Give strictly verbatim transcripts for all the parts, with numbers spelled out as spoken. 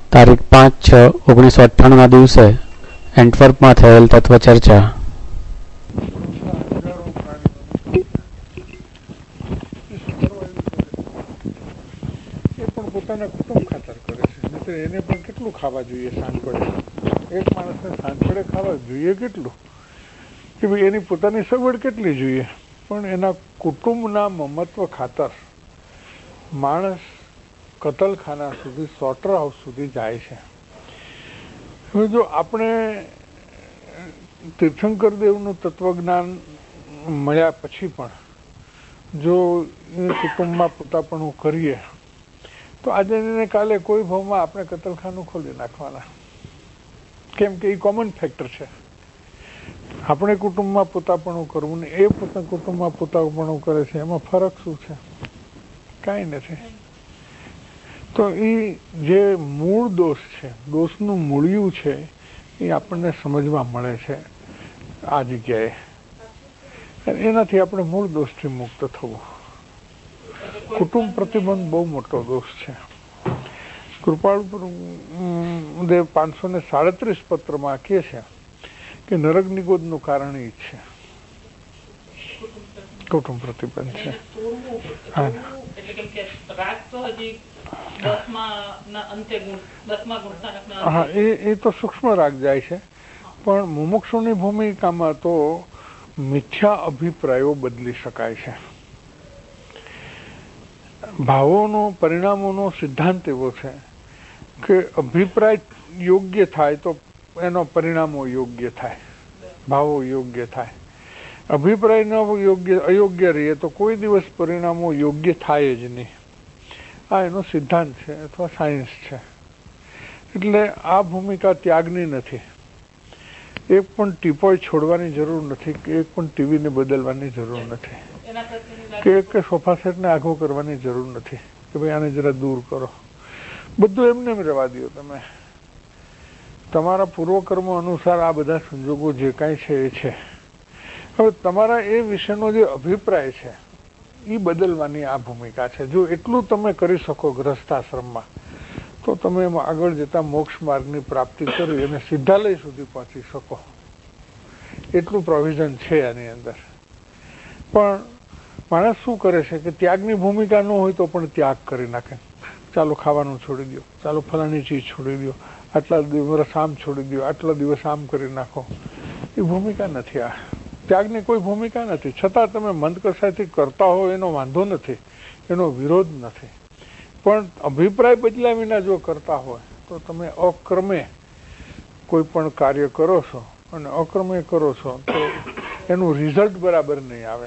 તારીખ પાંચ છ ઓગણીસો અઠ્ઠાણુંના દિવસે એન્ટવર્પમાં થયેલ તત્વ ચર્ચા. પોતાના કુટુંબ ખાતર કરે છે, નહીં એને પણ કેટલું ખાવા જોઈએ સાંજ પડે? એક માણસને સાંજ પડે ખાવા જોઈએ કેટલું કે ભાઈ એની પોતાની સગવડ કેટલી જોઈએ, પણ એના કુટુંબના મમત્વ ખાતર માણસ કતલખાના સુધી, સ્લોટર હાઉસ સુધી જાય છે. હવે જો આપણે તીર્થંકર દેવનું તત્વજ્ઞાન મળ્યા પછી પણ જો એ કુટુંબમાં પોતાપણું કરીએ તો આજે ને કાલે કોઈ ભાવમાં આપણે કતલખાનું ખોલી નાખવાના, કેમ કે એ કોમન ફેક્ટર છે. આપણે કુટુંબમાં પોતાપણું કરવું ને એ પોતા કુટુંબમાં પોતાપણું કરે છે, એમાં ફરક શું છે? કાંઈ નથી. તો એ જે મૂળ દોષ છે, દોષનું મૂળિયું છે, એ આપણને સમજવા મળે છે આ જગ્યાએ. એનાથી આપણે મૂળ દોષથી મુક્ત થવું. કુટુંબ પ્રતિબંધ બહુ મોટો દોષ છે. કૃપાળુ દેવ પાંચસો ને સાડત્રીસ પત્રમાં કહે છે કે નરક નિગોદનું કારણ એ છે કુટુંબ પ્રતિબંધ છે. હા, એ એ તો સૂક્ષ્મ રાગ જાય છે, પણ મુમુક્ષુની ભૂમિકામાં તો મિથ્યા અભિપ્રાયો બદલી શકાય છે. ભાવોનો, પરિણામોનો સિદ્ધાંત એવો છે કે અભિપ્રાય યોગ્ય થાય તો એનો પરિણામો યોગ્ય થાય, ભાવો યોગ્ય થાય. અભિપ્રાય ન યોગ્ય અયોગ્ય રહીએ તો કોઈ દિવસ પરિણામો યોગ્ય થાય જ નહીં. આ એનો સિદ્ધાંત છે અથવા સાયન્સ છે. એટલે આ ભૂમિકા ત્યાગની નથી. એક પણ ટીપોય છોડવાની જરૂર નથી, કે એક પણ ટીવીને બદલવાની જરૂર નથી, કે એક સોફા સેટને આઘો કરવાની જરૂર નથી કે ભાઈ આને જરા દૂર કરો. બધું એમને એમ રહેવા દો. તમે તમારા પૂર્વકર્મ અનુસાર આ બધા સંજોગો જે કાંઈ છે એ છે. હવે તમારા એ વિશેનો જે અભિપ્રાય છે એ બદલવાની આ ભૂમિકા છે. જો એટલું તમે કરી શકો ગ્રસ્તાશ્રમમાં તો તમે એમાં આગળ જતા મોક્ષ માર્ગની પ્રાપ્તિ કરી અને સિદ્ધાલય સુધી પહોંચી શકો. એટલું પ્રોવિઝન છે આની અંદર. પણ માણસ શું કરે છે કે ત્યાગની ભૂમિકા ન હોય તો પણ ત્યાગ કરી નાખે. ચાલો ખાવાનું છોડી દો, ચાલો ફલાણી ચીજ છોડી દો, આટલા દિવસ આમ છોડી દો, આટલા દિવસ આમ કરી નાખો. એ ભૂમિકા નથી. આ ત્યાગની કોઈ ભૂમિકા નથી. છતાં તમે મંદકસાથી કરતા હો એનો વાંધો નથી, એનો વિરોધ નથી. પણ અભિપ્રાય બદલ્યા વિના જો કરતા હોય તો તમે અક્રમે કોઈ પણ કાર્ય કરો છો અને અક્રમે કરો છો તો એનું રિઝલ્ટ બરાબર નહીં આવે.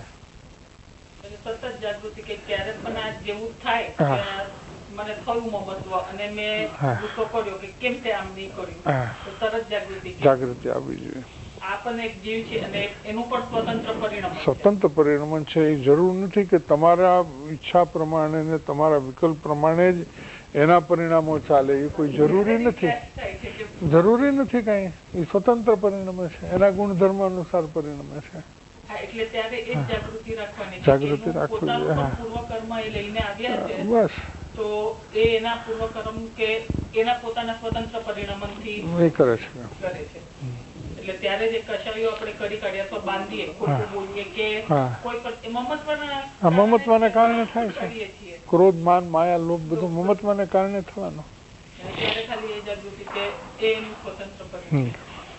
સતત જાગૃતિ કે ક્યારે પણ આ જેવું થાય મને થયું મહત્વ અને મેં ગુસ્સો કર્યો કે કેમ તે આમ નહીં કર્યું, તો તરત જાગૃતિ જાગૃતિ આવવી જોઈએ. આ પણ એક જીવ છે અને એનું પણ સ્વતંત્ર પરિણામ સ્વતંત્ર પરિણામ છે. એ જરૂર નથી કે તમારા ઈચ્છા પ્રમાણે ને તમારા વિકલ્પ પ્રમાણે જ એના પરિણામો ચાલે. એ કોઈ જરૂરી નથી, જરૂરી નથી કઈ. એ સ્વતંત્ર પરિણામે છે, એના ગુણધર્મ અનુસાર પરિણામે છે. એટલે ત્યારે એ જાગૃતિ રાખવાની, જાગૃતિ રાખવી જોઈએ. પૂર્વકર્મ એ લઈને આવ્યા છે બસ, તો એ એના પૂર્વકર્મ કે એના પોતાના સ્વતંત્ર પરિણામથી એ કરે છે. કરે છે. એટલે ત્યારે જે કશાયો આપણે કરી કાઢ્યા તો બાંધીએ, ખોટું બોલીએ કે કોઈ પણ મમત્વના મમત્વને કારણે થાય છે. ક્રોધ, માન, માયા, લોભ બધું મમત્વને કારણે થવાનું. ત્યારે ખાલી એ જાગૃતિ કે એ એનું સ્વતંત્ર પરિણામ.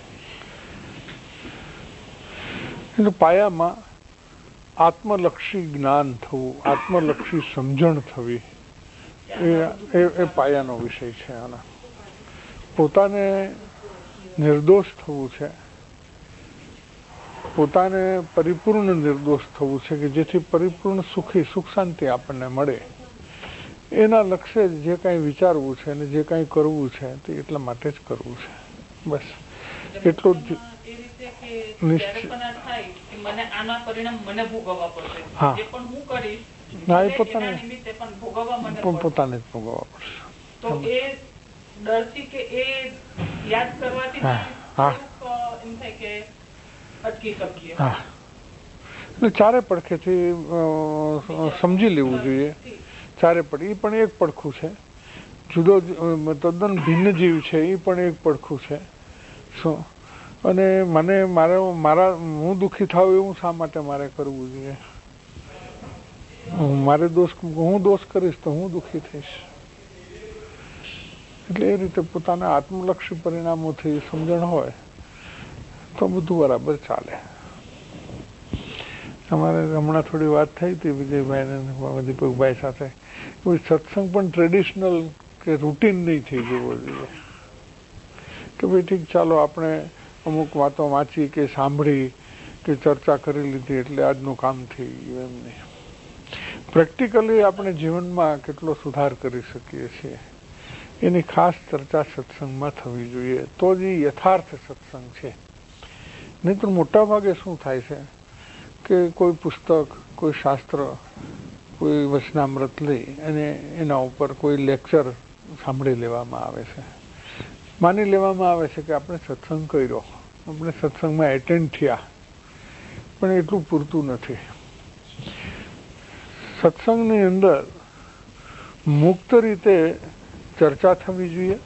એટલે પાયામાં આત્મલક્ષી જ્ઞાન થવું, આત્મલક્ષી સમજણ થવી એ એ પાયાનો વિષય છે. આના પોતાને નિર્દોષ થવું છે, પોતાને પરિપૂર્ણ નિર્દોષ થવું છે કે જેથી પરિપૂર્ણ સુખી સુખ શાંતિ આપણને મળે. એના લક્ષ્ય જે કાંઈ વિચારવું છે અને જે કાંઈ કરવું છે તે એટલા માટે જ કરવું છે. બસ એટલું જ નિશ્ચિત. હા, ના, એ પોતાને પોતાને જ ભોગવવા પડશે. ડરથી કે એ યાદ કરવાથી એમ થાય કે અટકી શકીએ. હા, એટલે ચારે પડખેથી સમજી લેવું જોઈએ. ચારે પડ એ પણ એક પડખું છે. જુદો તદ્દન ભિન્ન જીવ છે એ પણ એક પડખું છે. શું અને મને મારે મારા હું દુઃખી થાવ એવું શા માટે મારે કરવું જોઈએ? મારે દોષ હું દોષ કરીશ તો હું દુઃખી થઈશ. એટલે એ રીતે પોતાના આત્મલક્ષી પરિણામોથી સમજણ હોય તો બધું બરાબર ચાલે. અમારે હમણાં થોડી વાત થઈ હતી વિજયભાઈ દીપકભાઈ સાથે, સત્સંગ પણ ટ્રેડિશનલ કે રૂટીન નહીં થઈ જવો જોઈએ કે ભાઈ ઠીક ચાલો આપણે અમુક વાતો વાંચી કે સાંભળી કે ચર્ચા કરી લીધી એટલે આજનું કામ થઈ ગયું. એમ નહીં, પ્રેક્ટિકલી આપણે જીવનમાં કેટલો સુધાર કરી શકીએ છીએ એની ખાસ ચર્ચા સત્સંગમાં થવી જોઈએ, તો જ એ યથાર્થ સત્સંગ છે. નહીં તો મોટા ભાગે શું થાય છે કે કોઈ પુસ્તક, કોઈ શાસ્ત્ર, કોઈ વચનામૃત લઈ અને એના ઉપર કોઈ લેક્ચર સાંભળી લેવામાં આવે છે, માની લેવામાં આવે છે કે આપણે સત્સંગ કર્યો, આપણે સત્સંગમાં એટેન્ડ થયા, પણ એટલું પૂરતું નથી. સત્સંગની અંદર મુક્ત રીતે ચર્ચા થવી જોઈએ,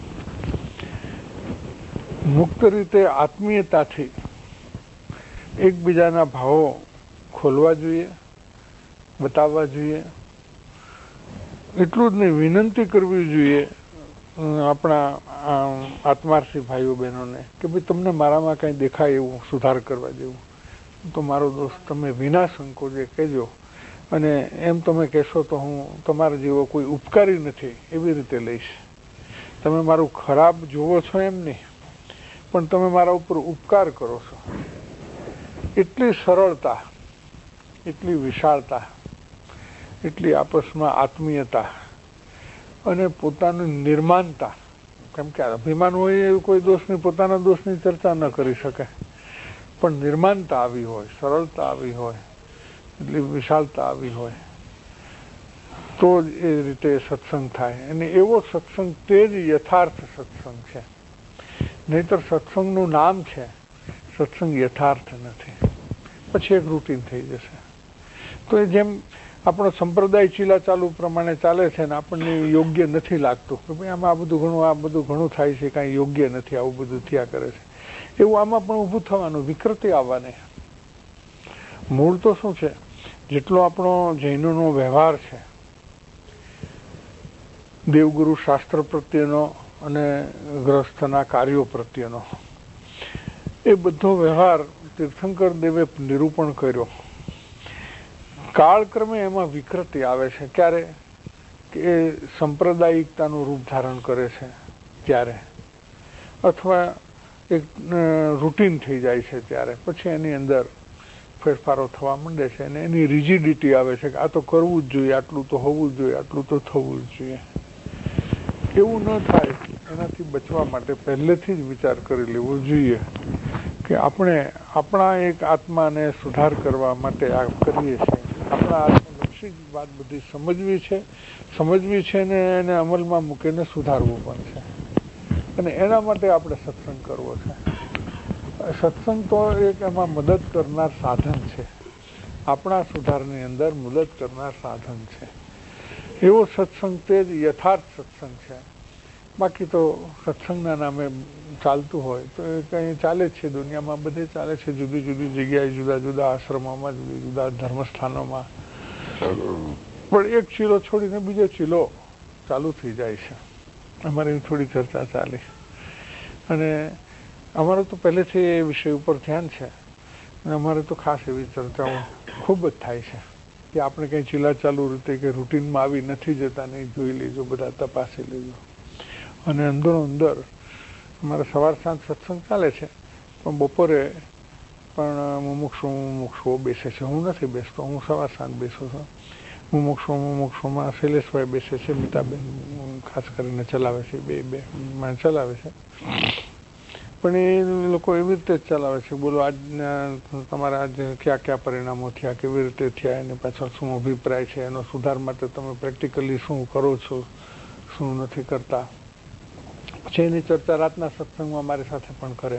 મુક્ત રીતે આત્મીયતાથી એકબીજાના ભાવો ખોલવા જોઈએ, બતાવવા જોઈએ. એટલું જ નહીં, વિનંતી કરવી જોઈએ આપણા આત્માર્થી ભાઈઓ બહેનોને કે ભાઈ તમને મારામાં કંઈ દેખાય એવું સુધાર કરવા જેવું તો મારો દોસ્ત તમે વિના સંકોચે કહેજો, અને એમ તમે કહેશો તો હું તમારા જેવો કોઈ ઉપકારી નથી એવી રીતે લઈશ. તમે મારું ખરાબ જોવો છો એમ નહીં, પણ તમે મારા ઉપર ઉપકાર કરો છો. એટલી સરળતા, એટલી વિશાળતા, એટલી આપસમાં આત્મીયતા અને પોતાની નિર્માણતા, કેમ કે અભિમાન હોય એવું કોઈ દોષની પોતાના દોષની ચર્ચા ન કરી શકે, પણ નિર્માણતા આવી હોય, સરળતા આવી હોય, એટલી વિશાળતા આવી હોય તો જ એ રીતે સત્સંગ થાય. અને એવો સત્સંગ તે જ યથાર્થ સત્સંગ છે. નહીતર સત્સંગનું નામ છે, સત્સંગ યથાર્થ નથી, પછી એક રૂટીન થઈ જશે. તો એ જેમ આપણો સંપ્રદાય ચીલા ચાલુ પ્રમાણે ચાલે છે ને આપણને યોગ્ય નથી લાગતું કે ભાઈ આમાં આ બધું ઘણું આ બધું ઘણું થાય છે, કાંઈ યોગ્ય નથી, આવું બધું થયા કરે છે, એવું આમાં પણ ઊભું થવાનું, વિકૃતિ આવવાની. મૂળ તો શું છે, જેટલો આપણો જૈનોનો વ્યવહાર છે, દેવગુરુ શાસ્ત્ર પ્રત્યેનો અને ગ્રસ્થના કાર્યો પ્રત્યેનો, એ બધો વ્યવહાર તીર્થંકર દેવે નિરૂપણ કર્યો. કાળક્રમે એમાં વિકૃતિ આવે છે. ક્યારે કે એ સંપ્રદાયિકતાનું રૂપ ધારણ કરે છે ત્યારે, અથવા એક રૂટીન થઈ જાય છે ત્યારે, પછી એની અંદર ફેરફારો થવા માંડે છે અને એની રિજિડિટી આવે છે કે આ તો કરવું જ જોઈએ, આટલું તો હોવું જ જોઈએ, આટલું તો થવું જ જોઈએ. એવું ન થાય એનાથી બચવા માટે પહેલેથી જ વિચાર કરી લેવો જોઈએ કે આપણે આપણા એક આત્માને સુધાર કરવા માટે આ કરીએ છીએ, આપણા આત્મલક્ષી જ વાત બધી સમજવી છે સમજવી છે ને એને અમલમાં મૂકીને સુધારવું પણ છે, અને એના માટે આપણે સત્સંગ કરવો છે. સત્સંગ તો એક એમાં મદદ કરનાર સાધન છે, આપણા સુધારની અંદર મદદ કરનાર સાધન છે. એવો સત્સંગ તે જ યથાર્થ સત્સંગ છે. બાકી તો સત્સંગના નામે ચાલતું હોય તો એ કંઈ ચાલે જ છે, દુનિયામાં બધે ચાલે છે, જુદી જુદી જગ્યાએ, જુદા જુદા આશ્રમોમાં, જુદા જુદા ધર્મસ્થાનોમાં, પણ એક ચીલો છોડીને બીજો ચીલો ચાલુ થઈ જાય છે. અમારી થોડી ચર્ચા ચાલી અને અમારું તો પહેલેથી એ વિષય ઉપર ધ્યાન છે અને અમારે તો ખાસ એવી ચર્ચાઓ ખૂબ જ થાય છે કે આપણે કંઈ ચીલા ચાલુ રીતે કે રૂટીનમાં આવી નથી જતા, નહીં જોઈ લેજો, બધા તપાસી લેજો. અને અંદરો અંદર અમારે સવાર સાંજ સત્સંગ ચાલે છે, પણ બપોરે પણ મુમુક્ષુ મુમુક્ષુઓ બેસે છે. હું નથી બેસતો, હું સવાર સાંજ બેસું છું. મુમુક્ષુ મુમુક્ષુમાં શૈલેષભાઈ બેસે છે, મીતાબેન ખાસ કરીને ચલાવે છે, બે બે માં ચલાવે છે, પણ એ લોકો એવી રીતે જ ચલાવે છે. બોલો આજના તમારા આજે કયા કયા પરિણામો થયા, કેવી રીતે થયા, એની પાછળ શું અભિપ્રાય છે, એનો સુધાર માટે તમે પ્રેક્ટિકલી શું કરો છો, શું નથી કરતા. પછી એની ચર્ચા રાતના સત્સંગમાં મારી સાથે પણ કરે.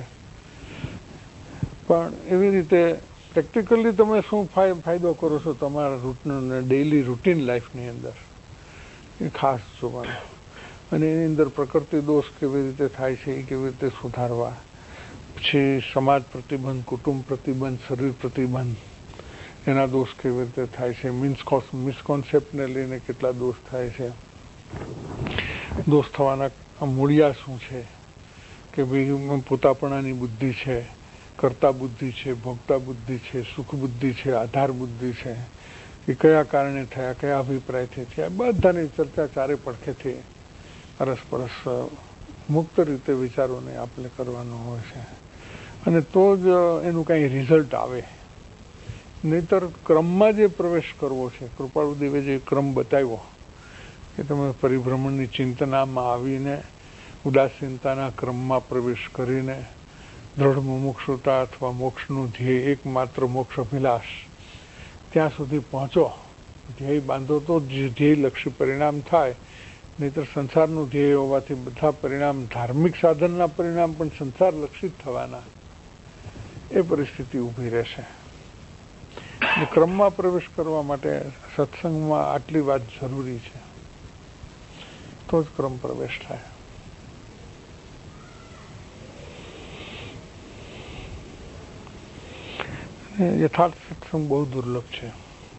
પણ એવી રીતે પ્રેક્ટિકલી તમે શું ફાયદો કરો છો તમારા રૂટીન ડેઇલી રૂટીન લાઈફની અંદર, એ ખાસ જોવાનું. અને એની અંદર પ્રકૃતિ દોષ કેવી રીતે થાય છે એ કેવી રીતે સુધારવા, પછી સમાજ પ્રતિબંધ, કુટુંબ પ્રતિબંધ, શરીર પ્રતિબંધ, એના દોષ કેવી રીતે થાય છે, મીન્સ મિસકોન્સેપ્ટને લઈને કેટલા દોષ થાય છે, દોષ થવાના મૂળિયા શું છે, કે ભાઈ પોતાપણાની બુદ્ધિ છે, કર્તા બુદ્ધિ છે, ભોગતા બુદ્ધિ છે, સુખ બુદ્ધિ છે, આધાર બુદ્ધિ છે, એ કયા કારણે થયા, કયા અભિપ્રાયથી થયા, બધાની ચર્ચા ચારે પડખેથી અરસપરસ મુક્ત રીતે વિચારોને આપણે કરવાનો હોય છે, અને તો જ એનું કાંઈ રિઝલ્ટ આવે. નહીતર ક્રમમાં જે પ્રવેશ કરવો છે, કૃપાળુદેવે જે ક્રમ બતાવ્યો કે તમે પરિભ્રમણની ચિંતનામાં આવીને ઉદાસીનતાના ક્રમમાં પ્રવેશ કરીને દ્રઢ મુમુક્ષુતા અથવા મોક્ષનું ધ્યેય એકમાત્ર મોક્ષ અભિલાષ ત્યાં સુધી પહોંચો, ધ્યેય બાંધો તો જ ધ્યેયલક્ષી પરિણામ થાય. નહીતર સંસારનું ધ્યેય હોવાથી બધા પરિણામ, ધાર્મિક સાધનના પરિણામ પણ સંસારલક્ષી જ થવાના, એ પરિસ્થિતિ ઊભી રહેશે. ક્રમમાં પ્રવેશ કરવા માટે સત્સંગમાં આટલી વાત જરૂરી છે, તો જ ક્રમ પ્રવેશ થાય. યથાર્થ સત્સંગ બહુ દુર્લભ છે.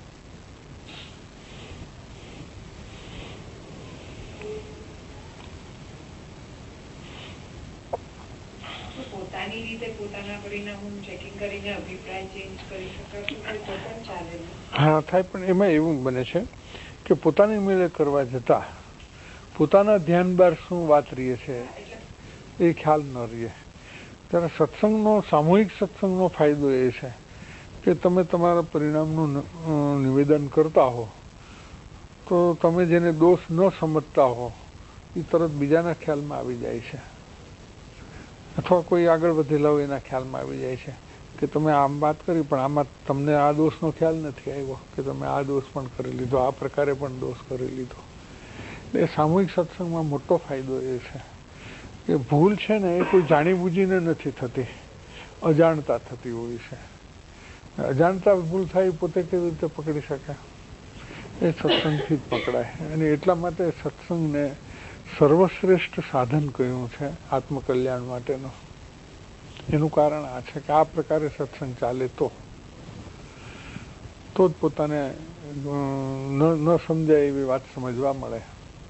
પોતાની રીતે પોતાના પરિણામોનું ચેકિંગ કરીને અભિપ્રાય ચેન્જ કરી શકાય? હા, થાય, પણ એમાં એવું બને છે કે પોતાની મેળે કરવા જતા પોતાના ધ્યાન બહાર શું વાત રહીએ છે એ ખ્યાલ ન રહીએ. ત્યારે સત્સંગનો, સામૂહિક સત્સંગનો ફાયદો એ છે કે તમે તમારા પરિણામનું નિવેદન કરતા હો તો તમે જેને દોષ ન સમજતા હો એ તરત બીજાના ખ્યાલમાં આવી જાય છે, અથવા કોઈ આગળ વધેલા હોય એના ખ્યાલમાં આવી જાય છે કે તમે આમ વાત કરી પણ આમાં તમને આ દોષનો ખ્યાલ નથી આવ્યો, કે તમે આ દોષ પણ કરી લીધો, આ પ્રકારે પણ દોષ કરી લીધો. એટલે સામૂહિક સત્સંગમાં મોટો ફાયદો એ છે કે ભૂલ છે ને એ કોઈ જાણીબૂજીને નથી થતી, અજાણતા થતી હોય છે. અજાણતા ભૂલ થાય પોતે કેવી રીતે પકડી શકે? એ સત્સંગથી જ પકડાય. અને એટલા માટે સત્સંગને સર્વશ્રેષ્ઠ સાધન કહ્યું છે આત્મકલ્યાણ માટેનું. એનું કારણ આ છે કે આ પ્રકારે સત્સંગ ચાલે તો તો જ પોતાને ન સમજાય એવી વાત સમજવા મળે.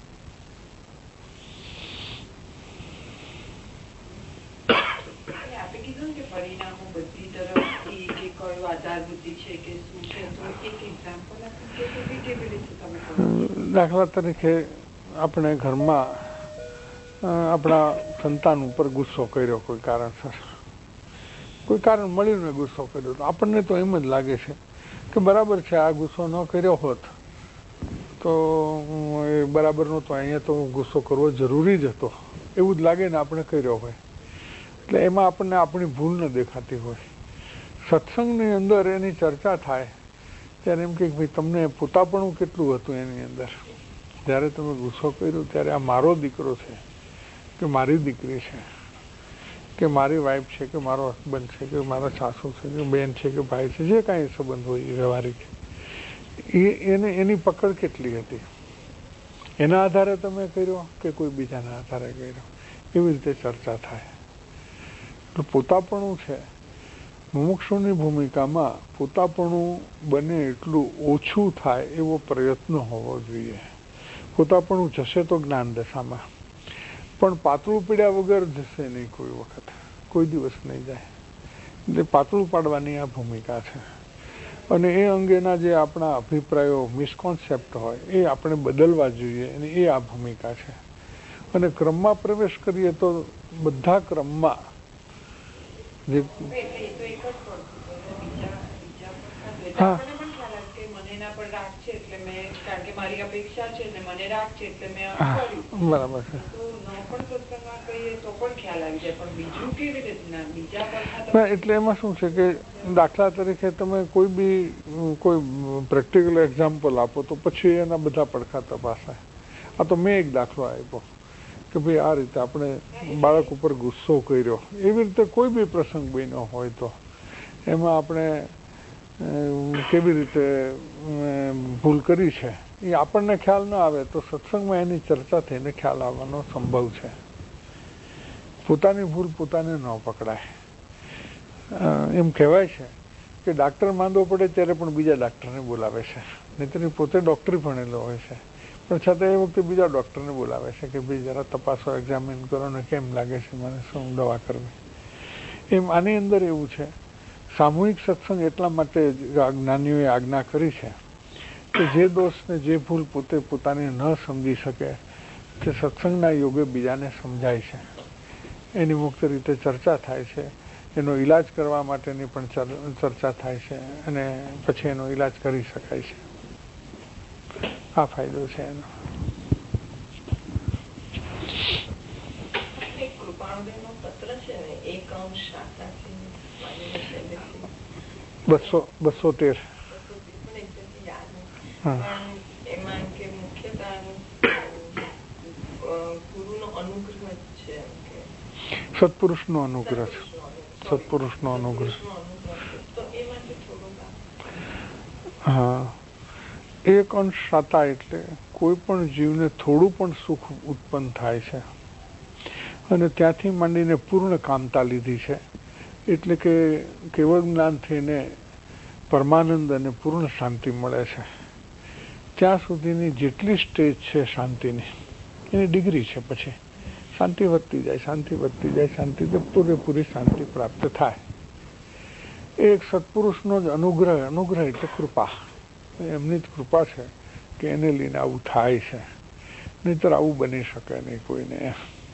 આપે કીધું કે પરિણામો બધી તરફથી કે કયો આધાર બુદ્ધિ છે કે શું છે, તો એક એક્ઝામ્પલ આપી કેવી રીતે તમે? દાખલા તરીકે આપણે ઘરમાં આપણા સંતાન ઉપર ગુસ્સો કર્યો, કોઈ કારણસર, કોઈ કારણ મળીને ગુસ્સો કર્યો, તો આપણને તો એમ જ લાગે છે કે બરાબર છે, આ ગુસ્સો ન કર્યો હોત તો એ બરાબર નહોતો, અહીંયા તો ગુસ્સો કરવો જરૂરી જ હતો, એવું જ લાગે ને આપણે કર્યો હોય. એટલે એમાં આપણને આપણી ભૂલ ન દેખાતી હોય. સત્સંગની અંદર એની ચર્ચા થાય ત્યારે એમ કે ભાઈ તમને પોતાપણું કેટલું હતું એની અંદર. જ્યારે તમે ગુસ્સો કર્યો ત્યારે આ મારો દીકરો છે કે મારી દીકરી છે કે મારી વાઈફ છે કે મારો હસબન્ડ છે કે મારા સાસુ છે કે બેન છે કે ભાઈ છે, જે કાંઈ સંબંધ હોય વ્યવહારિક, એ એને એની પકડ કેટલી હતી, એના આધારે તમે કર્યો કે કોઈ બીજાના આધારે કર્યો, એવી રીતે ચર્ચા થાય. તો પોતાપણું છે, મુમુક્ષુની ભૂમિકામાં પોતાપણું બને એટલું ઓછું થાય એવો પ્રયત્ન હોવો જોઈએ. પોતાપણું જશે તો જ્ઞાન દશામાં, પણ પાતળું પીડ્યા વગર જશે નહીં કોઈ વખત, કોઈ દિવસ નહીં જાય. એટલે પાતળું પાડવાની આ ભૂમિકા છે. અને એ અંગેના જે આપણા અભિપ્રાયો, મિસકોન્સેપ્ટ હોય એ આપણે બદલવા જોઈએ, અને એ આ ભૂમિકા છે. અને ક્રમમાં પ્રવેશ કરીએ તો બધા ક્રમમાં જે હા બરાબર છે. એટલે એમાં શું છે કે દાખલા તરીકે તમે કોઈ બી કોઈ પ્રેક્ટિકલ એક્ઝામ્પલ આપો તો પછી એના બધા પડખા તપાસાય. આ તો મેં એક દાખલો આપ્યો કે ભાઈ આ રીતે આપણે બાળક ઉપર ગુસ્સો કર્યો, એવી રીતે કોઈ બી પ્રસંગ બન્યો હોય તો એમાં આપણે કેવી રીતે ભૂલ કરી છે એ આપણને ખ્યાલ ન આવે તો સત્સંગમાં એની ચર્ચા થઈને ખ્યાલ આવવાનો સંભવ છે. પોતાની ભૂલ પોતાને ન પકડાય. એમ કહેવાય છે કે ડાક્ટર માંદો પડે ત્યારે પણ બીજા ડાક્ટરને બોલાવે છે, નહીંતર પોતે ડોક્ટરી ભણેલો હોય છે પણ છતાં એ વખતે બીજા ડોક્ટરને બોલાવે છે કે ભાઈ જરા તપાસો, એક્ઝામિન કરો ને કેમ લાગે છે, મને શું દવા કરવી. એમ આની અંદર એવું છે, સામૂહિક સત્સંગ એટલા માટે જ્ઞાનીઓએ આજ્ઞા કરી છે કે જે દોષને જે ભૂલ પોતે પોતાની ન સમજી શકે તે સત્સંગના યોગે બીજાને સમજાય છે, એની મુક્ત રીતે ચર્ચા થાય છે, એનો ઈલાજ કરવા માટેની પણ ચર્ચા થાય છે અને પછી એનો ઈલાજ કરી શકાય છે. આ ફાયદો છે એનો. બસો બસો તેર સત્પુરુષ નો અનુગ્રહ છે. સત્પુરુષ નો અનુગ્રહ. હા, એક અંશ સાતા એટલે કોઈ પણ જીવને થોડું પણ સુખ ઉત્પન્ન થાય છે અને ત્યાંથી માંડીને પૂર્ણ કામતા લીધી છે, એટલે કે કેવળ જ્ઞાન થઈને પરમાનંદ અને પૂર્ણ શાંતિ મળે છે. ત્યાં સુધીની જેટલી સ્ટેજ છે શાંતિની, એની ડિગ્રી છે. પછી શાંતિ વધતી જાય, શાંતિ વધતી જાય, શાંતિ તો પૂરેપૂરી શાંતિ પ્રાપ્ત થાય. એ એક સત્પુરુષનો જ અનુગ્રહ. અનુગ્રહ એટલે કૃપા. એમની જ કૃપા છે કે એને લઈને આવું થાય છે, નહીંતર આવું બની શકે નહીં કોઈને.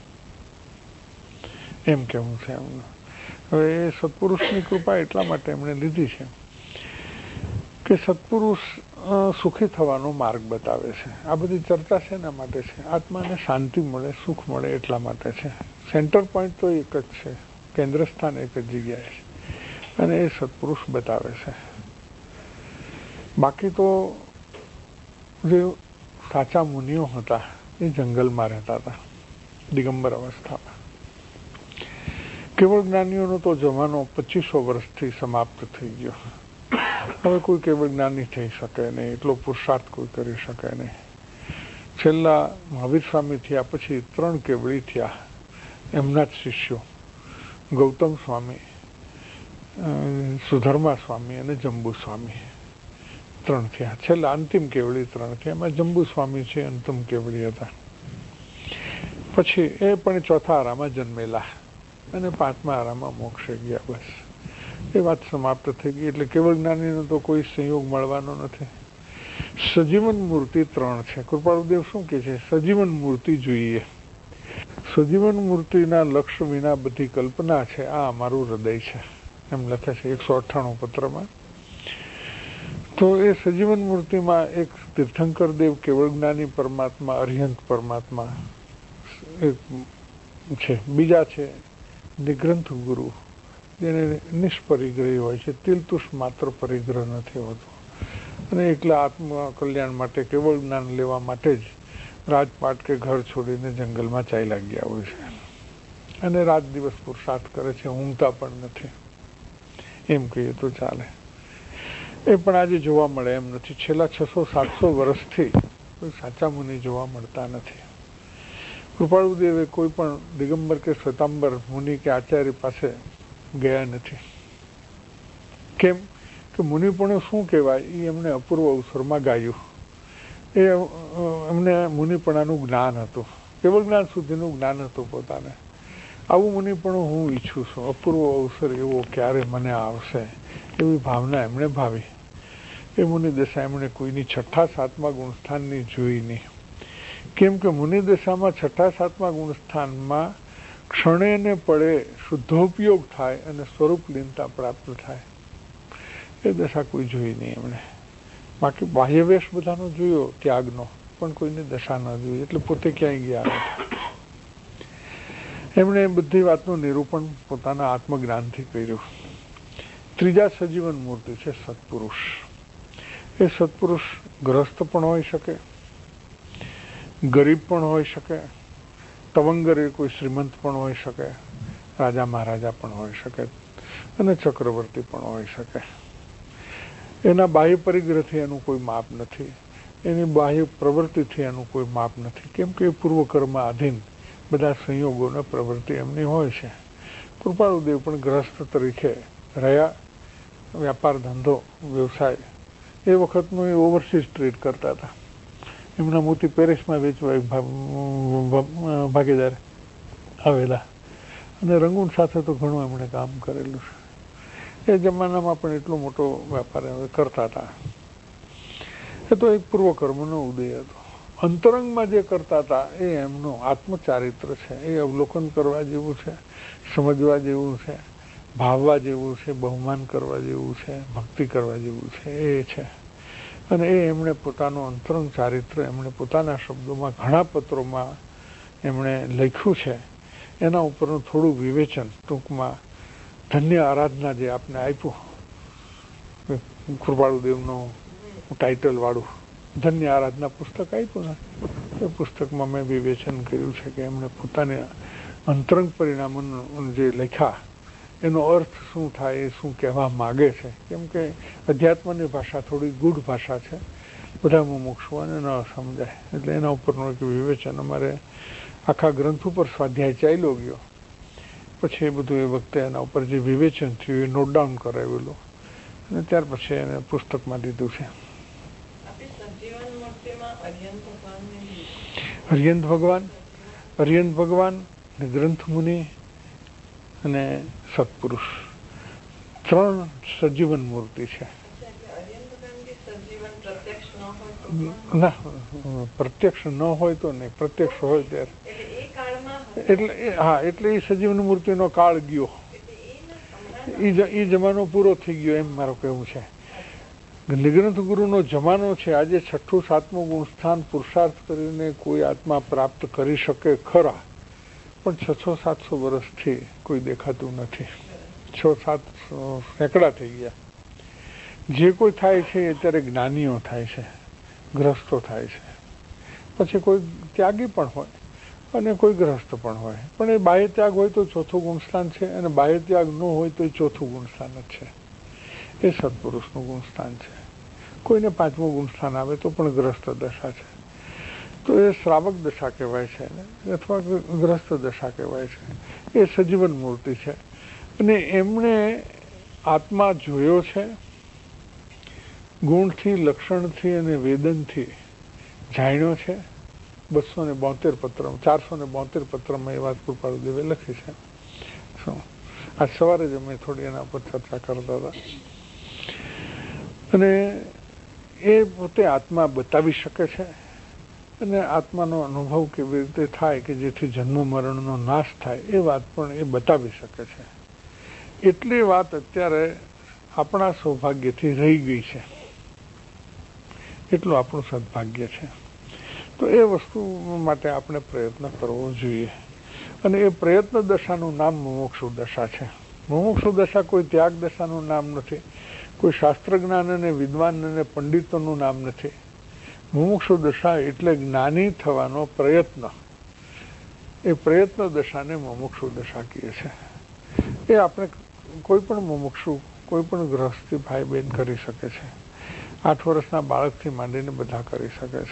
એમ કેવું છે એમનું. હવે એ સત્પુરુષની કૃપા એટલા માટે એમણે લીધી છે કે સત્પુરુષ સુખી થવાનો માર્ગ બતાવે છે. આ બધી ચર્ચા શેના માટે છે? આત્માને શાંતિ મળે, સુખ મળે એટલા માટે છે. સેન્ટર પોઈન્ટ તો એક જ છે, કેન્દ્ર સ્થાન એક જ જગ્યાએ છે અને એ સત્પુરુષ બતાવે છે. બાકી તો જે સાચા મુનિઓ હતા એ જંગલમાં રહેતા હતા દિગંબર અવસ્થામાં. કેવળ જ્ઞાનીઓનો તો જમાનો પચીસો વર્ષથી સમાપ્ત થઈ ગયો. હવે કોઈ કેવળ જ્ઞાની થઈ શકે નહીં, એટલો પુરુષાર્થ કોઈ કરી શકે નહીં. છેલ્લા મહાવીર સ્વામી થયા પછી ત્રણ કેવળી થયા, એમના જ શિષ્યો ગૌતમ સ્વામી, સુધર્મા સ્વામી અને જંબુ સ્વામી. ત્રણ થયા. છેલ્લા અંતિમ કેવળી ત્રણ થયા. એમાં જંબુ સ્વામી છે અંતિમ કેવળી હતા. પછી એ પણ ચોથા આરામાં જન્મેલા અને પાંચમા આરામાં મોક્ષે ગયા. બસ એ વાત સમાપ્ત થઈ ગઈ. એટલે કેવળ જ્ઞાનીનો તો કોઈ સંયોગ મળવાનો નથી. સજીવન મૂર્તિ ત્રણ છે. કૃપાળુદેવ શું કે છે? સજીવન મૂર્તિ જોઈએ. સજીવન મૂર્તિના લક્ષ્ય વિના બધી કલ્પના છે, આ અમારું હૃદય છે, એમ લખે છે એકસો અઠ્ઠાણું પત્રમાં. તો એ સજીવન મૂર્તિમાં એક તીર્થંકર દેવ કેવળ જ્ઞાની પરમાત્મા, અરિહંત પરમાત્મા એક છે. બીજા છે નિગ્રંથ ગુરુ, જેને નિષ્પરિગ્રહી હોય છે, તિલતુષ માત્ર પરિગ્રહ નથી હોતો અને એકલા આત્મ કલ્યાણ માટે, કેવળ જ્ઞાન લેવા માટે જ રાજપાટ કે ઘર છોડીને જંગલમાં ચાલ્યા ગયા હોય છે અને રાત દિવસ પુરુષાર્થ કરે છે, ઊંઘતા પણ નથી. એમ કહીએ તો ચાલે. એ પણ આજે જોવા મળે એમ નથી. છેલ્લા છસો સાતસો વર્ષથી કોઈ સાચા મુનિ જોવા મળતા નથી. કૃપાળુદેવે કોઈ પણ દિગંબર કે શ્વેતાંબર મુનિ કે આચાર્ય પાસે ગયા નથી. કેમ કે મુનિપણું શું કહેવાય એ એમને અપૂર્વ અવસરમાં ગાયું. એ એમને મુનિપણાનું જ્ઞાન હતું, કેવળ જ્ઞાન સુધીનું જ્ઞાન હતું પોતાને. આવું મુનિપણું હું ઈચ્છું છું. અપૂર્વ અવસર એવો ક્યારે મને આવશે એવી ભાવના એમણે ભાવી. એ મુનિ દશા એમણે કોઈની છઠ્ઠા સાતમા ગુણસ્થાનની જોઈ નહીં. કેમ કે મુનિ દશામાં છઠ્ઠા સાતમા ગુણસ્થાનમાં ક્ષણે ને પડે શુદ્ધોપયોગ થાય અને સ્વરૂપ લીનતા પ્રાપ્ત થાય. એ દશા કોઈ જોઈ નહીં એમણે. બાકી બાહ્યવેશ બધાનો જોયો ત્યાગનો, પણ કોઈની દશા ન જોઈ. એટલે પોતે ક્યાંય ગયા નથી. એમણે બધી વાતનું નિરૂપણ પોતાના આત્મજ્ઞાનથી કર્યું. ત્રીજા સજીવન મૂર્તિ છે સત્પુરુષ. એ સત્પુરુષ ગ્રસ્ત પણ હોઈ શકે, ગરીબ પણ હોઈ શકે, તવંગર એ કોઈ શ્રીમંત પણ હોઈ શકે, રાજા મહારાજા પણ હોઈ શકે અને ચક્રવર્તી પણ હોઈ શકે. એના બાહ્ય પરિગ્રહથી એનું કોઈ માપ નથી. એની બાહ્ય પ્રવૃત્તિથી એનું કોઈ માપ નથી, કેમ કે એ પૂર્વકર્મ આધીન બધા સંયોગોને પ્રવૃત્તિ એમની હોય છે. કૃપાળુદેવ પણ ગ્રસ્ત તરીકે રહ્યા, વ્યાપાર ધંધો વ્યવસાય એ વખતનું એ ઓવરસીઝ ટ્રેડ કરતા હતા. એમના મોતી પેરિસમાં વેચવા ભાગીદાર આવેલા, અને રંગૂન સાથે તો ઘણું એમણે કામ કરેલું છે. એ જમાનામાં પણ એટલો મોટો વેપાર કરતા હતા. એ તો એક પૂર્વકર્મનો ઉદય હતો. અંતરંગમાં જે કરતા હતા એ એમનું આત્મચારિત્ર છે, એ અવલોકન કરવા જેવું છે, સમજવા જેવું છે, ભાવવા જેવું છે, બહુમાન કરવા જેવું છે, ભક્તિ કરવા જેવું છે, એ છે. અને એ એમણે પોતાનું અંતરંગ ચારિત્ર એમણે પોતાના શબ્દોમાં ઘણા પત્રોમાં એમણે લખ્યું છે. એના ઉપરનું થોડું વિવેચન ટૂંકમાં ધન્ય આરાધના જે આપને આપ્યું, કૃપાળુદેવનું ટાઇટલ વાળું ધન્ય આરાધના પુસ્તક આપ્યું ને, એ પુસ્તકમાં મેં વિવેચન કર્યું છે કે એમણે પોતાના અંતરંગ પરિણામોનું જે લખ્યા એનો અર્થ શું થાય, એ શું કહેવા માગે છે. કેમ કે અધ્યાત્મની ભાષા થોડી ગૂઢ ભાષા છે, બધા મુમુક્ષુઓને ન સમજાય, એટલે એના ઉપરનું એક વિવેચન અમારે આખા ગ્રંથ ઉપર સ્વાધ્યાય ચાલ્યો ગયો. પછી એ બધું એ વખતે એના ઉપર જે વિવેચન થયું એ નોટ ડાઉન કરાવેલું, અને ત્યાર પછી એને પુસ્તકમાં દીધું છે. અર્યંત ભગવાન, અર્યંત ભગવાન, ગ્રંથ મુનિ અને સત્પુરુષ ત્રણ સજીવન મૂર્તિ છે. ના, પ્રત્યક્ષ ન હોય તો નહીં, પ્રત્યક્ષ હોય ત્યારે એટલે હા, એટલે એ સજીવન મૂર્તિનો કાળ ગયો, એ જમાનો પૂરો થઈ ગયો એમ મારું કહેવું છે. નિગ્રંથ ગુરુનો જમાનો છે. આજે છઠ્ઠું સાતમું ગુણસ્થાન પુરુષાર્થ કરીને કોઈ આત્મા પ્રાપ્ત કરી શકે ખરા, પણ છસો સાતસો વર્ષથી કોઈ દેખાતું નથી. છ સાત સેંકડા થઈ ગયા. જે કોઈ થાય છે અત્યારે જ્ઞાનીઓ થાય છે, ગ્રસ્તો થાય છે, પછી કોઈ ત્યાગી પણ હોય અને કોઈ ગ્રસ્ત પણ હોય. પણ એ બાહ્ય ત્યાગ હોય તો ચોથું ગુણસ્થાન છે, અને બાહ્ય ત્યાગ ન હોય તો એ ચોથું ગુણસ્થાન જ છે. એ સત્પુરુષનું ગુણસ્થાન છે. કોઈને પાંચમું ગુણસ્થાન આવે તો પણ ગ્રસ્ત દશા છે, તો એ શ્રાવક દશા કહેવાય છે અથવા ગ્રસ્ત દશા કહેવાય છે. એ સજીવન મૂર્તિ છે, અને એમણે આત્મા જોયો છે. ગુણથી, લક્ષણથી અને વેદનથી જાણ્યો છે. બસો ને બોતેર પત્ર ચારસો ને બોતેર પત્રમાં એ વાત કૃપાળુદેવે લખી છે. શું આજ સવારે જ અમે થોડી એના પર ચર્ચા કરતા હતા. અને એ પોતે આત્મા બતાવી શકે છે, અને આત્માનો અનુભવ કેવી રીતે થાય કે જેથી જન્મ મરણનો નાશ થાય એ વાત પણ એ બતાવી શકે છે. એટલી વાત અત્યારે આપણા સૌભાગ્યથી રહી ગઈ છે, એટલું આપણું સદભાગ્ય છે. તો એ વસ્તુ માટે આપણે પ્રયત્ન કરવો જોઈએ, અને એ પ્રયત્ન દશાનું નામ મુમુક્ષુ દશા છે. મુમુક્ષુ દશા કોઈ ત્યાગ દશાનું નામ નથી, કોઈ શાસ્ત્ર જ્ઞાન અને વિદ્વાન અને પંડિતોનું નામ નથી. મુમુક્ષુ દશા એટલે જ્ઞાની થવાનો પ્રયત્ન. એ પ્રયત્ન દશાને મુમુક્ષુ દશા કહે છે. એ આપણે કોઈ પણ મુમુક્ષુ, કોઈ પણ ગ્રહસ્થી ભાઈ બહેન કરી શકે છે. આઠ વર્ષના બાળકથી માંડીને બધા કરી શકે છે.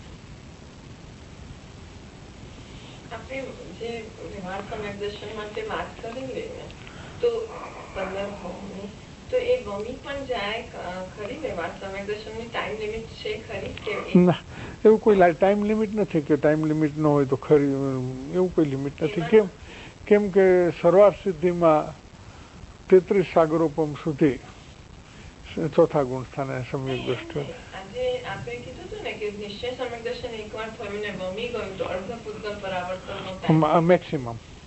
ના, એવું કોઈ ટાઈમ લિમિટ નથી કે ટાઈમ લિમિટ ન હોય તો ખરી, એવું કોઈ લિમિટ નથી. કેમ કેમ કે સર્વાર્થ સિદ્ધિમાં તેત્રીસ સાગરોપમ સુધી ચોથા ગુણ સ્થાને સમ્યક દ્રષ્ટિ મેક્સિમમ.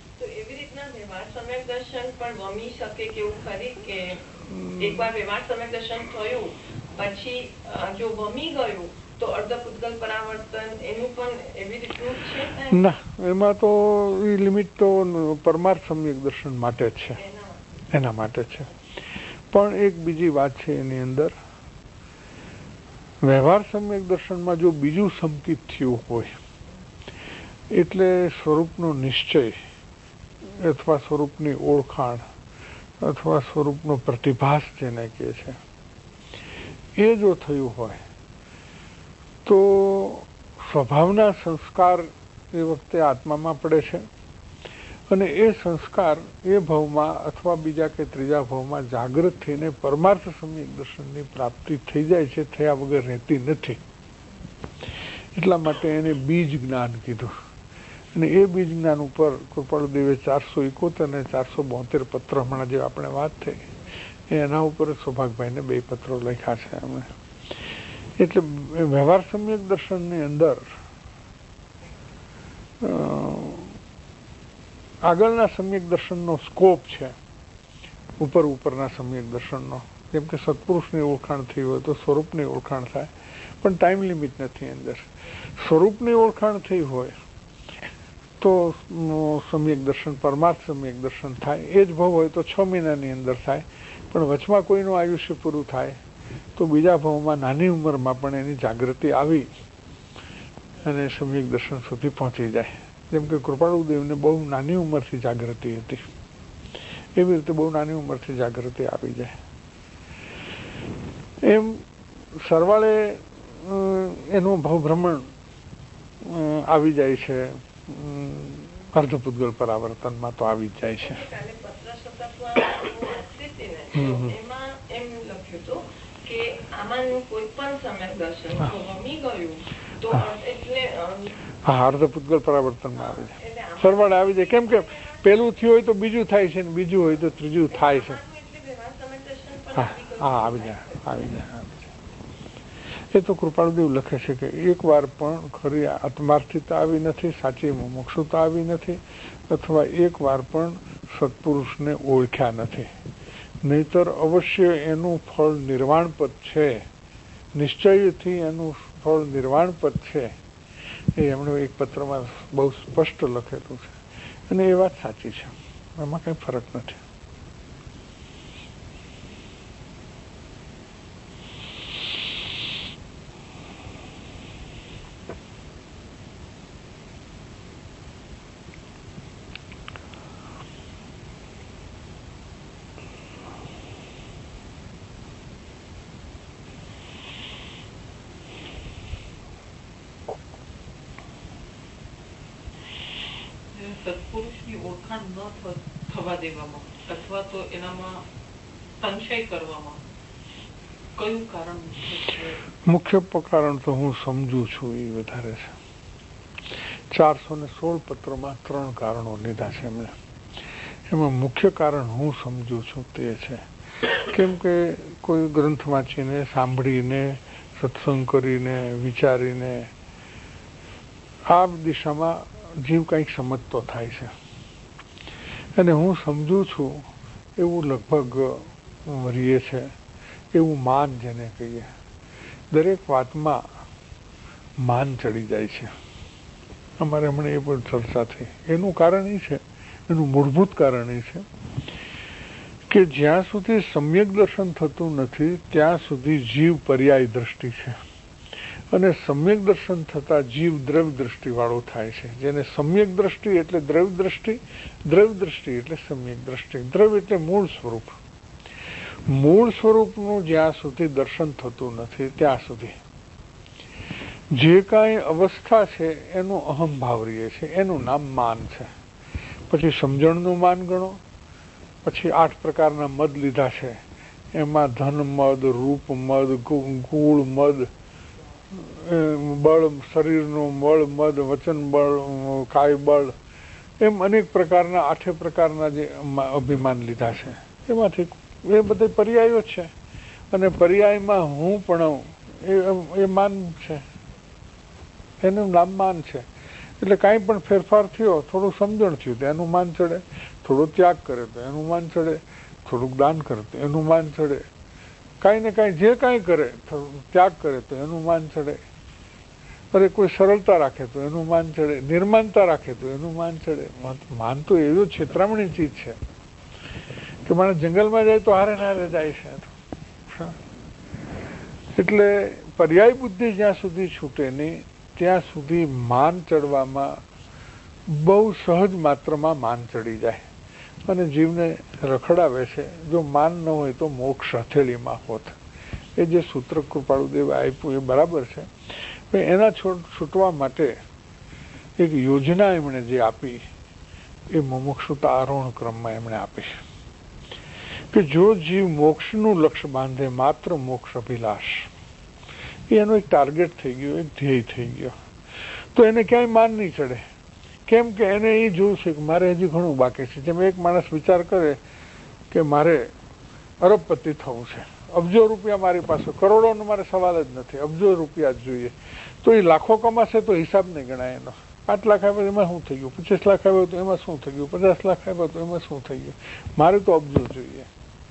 ના, એમાં તો એ લિમિટ તો પરમાર્થ સમ્યક દર્શન માટે જ છે, એના માટે છે. પણ એક બીજી વાત છે એની અંદર, વ્યવહાર સમ્યક દર્શનમાં જો બીજું સંકિત થયું હોય, એટલે સ્વરૂપનો નિશ્ચય અથવા સ્વરૂપની ઓળખાણ અથવા સ્વરૂપનો પ્રતિભાસ જેને કહે છે, એ જો થયું હોય તો સ્વભાવના સંસ્કાર એ વખતે આત્મામાં પડે છે અને એ સંસ્કાર એ ભાવમાં અથવા બીજા કે ત્રીજા ભાવમાં જાગૃત થઈને પરમાર્થ સમ્યક દર્શનની પ્રાપ્તિ થઈ જાય છે, થયા વગર રહેતી નથી. એટલા માટે એને બીજ જ્ઞાન કીધું. અને એ બીજ જ્ઞાન ઉપર કૃપાળુદેવે ચારસો એકોતેર અને ચારસો બોતેર પત્ર, હમણાં જે આપણે વાત થઈ એના ઉપર સૌભાગભાઈને બે પત્રો લખ્યા છે અમે. એટલે વ્યવહાર સમ્યક દર્શનની અંદર આગળના સમ્યક દર્શનનો સ્કોપ છે ઉપર ઉપરના સમ્યક દર્શનનો. જેમ કે સત્પુરુષની ઓળખાણ થઈ હોય તો સ્વરૂપની ઓળખાણ થાય, પણ ટાઈમ લિમિટ નથી અંદર. સ્વરૂપની ઓળખાણ થઈ હોય તો સમ્યક દર્શન પરમાર્થ સમ્યક દર્શન થાય. એ જ ભાવ હોય તો છ મહિનાની અંદર થાય, પણ વચમાં કોઈનું આયુષ્ય પૂરું થાય તો બીજા ભાવમાં નાની ઉંમરમાં પણ એની જાગૃતિ આવી અને સમ્યક દર્શન સુધી પહોંચી જાય. જેમ કે કૃપાળુદેવને બહુ નાની ઉંમરથી જાગૃતિ હતી, એવી રીતે બહુ નાની ઉંમરથી જાગૃતિ આવી જાય. એમ સરવાળે એનું ભાવભ્રમણ આવી જાય છે, અર્ધપૂતગલ પરાવર્તનમાં તો આવી જ જાય છે. હા, અર્ધપૂતગલ પરાવર્તનમાં આવી જાય, સરવાળે આવી જાય. કેમ કે પેલું થયું હોય તો બીજું થાય છે, બીજું હોય તો ત્રીજું થાય છે. હા હા આવી જાય આવી જાય એ તો કૃપાળુદેવ લખે છે કે એક વાર પણ ખરી આત્માર્થિતા આવી નથી, સાચી મુમુક્ષુતા આવી નથી, અથવા એક વાર પણ સત્પુરુષને ઓળખ્યા નથી. નહીતર અવશ્ય એનું ફળ નિર્વાણપદ છે, નિશ્ચયથી એનું ફળ નિર્વાણપદ છે. એ એમણે એક પત્રમાં બહુ સ્પષ્ટ લખેલું છે અને એ વાત સાચી છે, એમાં કંઈ ફરક નથી. સત્પુરુષની ઓળખાણ ન થવા દેવામાં અથવા તો એનામાં સંશય કરવામાં કયું કારણ? મુખ્ય કારણ તો હું સમજુ છું એ વધારે છે. ચારસો ને સોળ પત્રોમાં ત્રણ કારણો લીધા છે એમણે. એમાં મુખ્ય કારણ હું સમજુ છું તે છે કેમ કે કોઈ ગ્રંથ વાંચીને, સાંભળીને, સત્સંગ કરીને, વિચારીને આ દિશામાં જીવ કંઈક સમજતો થાય છે. અને હું સમજુ છું એવું લગભગ રીએ છે, એવું માન જેને કહીએ. દરેક વાતમાં માન ચડી જાય છે. અમારે હમણાં એ પણ ચર્ચા થઈ. એનું કારણ એ છે, એનું મૂળભૂત કારણ એ છે કે જ્યાં સુધી સમ્યક દર્શન થતું નથી ત્યાં સુધી જીવ પર્યાય દ્રષ્ટિ છે અને સમ્યક દર્શન થતા જીવ દ્રવ્ય દ્રષ્ટિ વાળો થાય છે. જેને સમ્યક દ્રષ્ટિ એટલે દ્રવ્ય દ્રષ્ટિ, દ્રવ્ય દ્રષ્ટિ એટલે સમ્યક દ્રષ્ટિ. દ્રવ્ય એટલે મૂળ સ્વરૂપ. મૂળ સ્વરૂપનું જ્યાં સુધી દર્શન થતું નથી ત્યાં સુધી જે કાંઈ અવસ્થા છે એનું અહંભાવ રહીએ છે, એનું નામ માન છે. પછી સમજણનું માન ગણો, પછી આઠ પ્રકારના મદ લીધા છે, એમાં ધન મદ, રૂપ મદ, ગુણ મદ, બળ, શરીરનું બળ મદ, વચન બળ, કાય બળ, એમ અનેક પ્રકારના આઠે પ્રકારના જે અભિમાન લીધા છે. એમાંથી એ બધા પર્યાયો છે અને પર્યાયમાં હું પણ એ માન છે, એનું નામ માન છે. એટલે કાંઈ પણ ફેરફાર થયો, થોડું સમજણ થયું તો એનું માન ચડે, થોડો ત્યાગ કરે તો એનું માન ચડે, થોડુંક દાન કરે તો એનું માન ચડે, કાંઈ ને કાંઈ જે કાંઈ કરે, ત્યાગ કરે તો એનું માન ચડે, અરે કોઈ સરળતા રાખે તો એનું માન ચડે, નિર્માનતા રાખે તો એનું માન ચડે. માન તો એવું છેતરામણી ચીજ છે કે માણસ જંગલમાં જાય તો હારે હારે જાય છે. એટલે પર્યાય બુદ્ધિ જ્યાં સુધી છૂટે નહીં ત્યાં સુધી માન ચડવામાં બહુ સહજ માત્રમાં માન ચડી જાય અને જીવને રખડાવે છે. જો માન ન હોય તો મોક્ષ હથેળીમાં હોત. એ જે સૂત્ર કૃપાળુદેવે આપ્યું એ બરાબર છે, એના છૂટવા માટે એક યોજના એમણે જે આપી એ મુમુક્ષુતા આરોહણ ક્રમમાં એમણે આપી કે જો જીવ મોક્ષનું લક્ષ્ય બાંધે, માત્ર મોક્ષ અભિલાષ, એ એનો એક ટાર્ગેટ થઈ ગયો, એક ધ્યેય થઈ ગયો, તો એને ક્યાંય માન નહીં ચડે. કેમ કે એને એ જોયું છે કે મારે હજી ઘણું બાકી છે. જેમ એક માણસ વિચાર કરે કે મારે અરબપતિ થવું છે, અબજો રૂપિયા મારી પાસે, કરોડોનો મારે સવાલ જ નથી, અબજો રૂપિયા જ જોઈએ, તો એ લાખો કમાશે તો હિસાબ નહીં ગણાય એનો. પાંચ લાખ આપ્યો એમાં શું થઈ ગયું, પચીસ લાખ આપ્યો તો એમાં શું થઈ ગયું, પચાસ લાખ આપ્યો તો એમાં શું થઈ ગયું, મારે તો અબજો જોઈએ.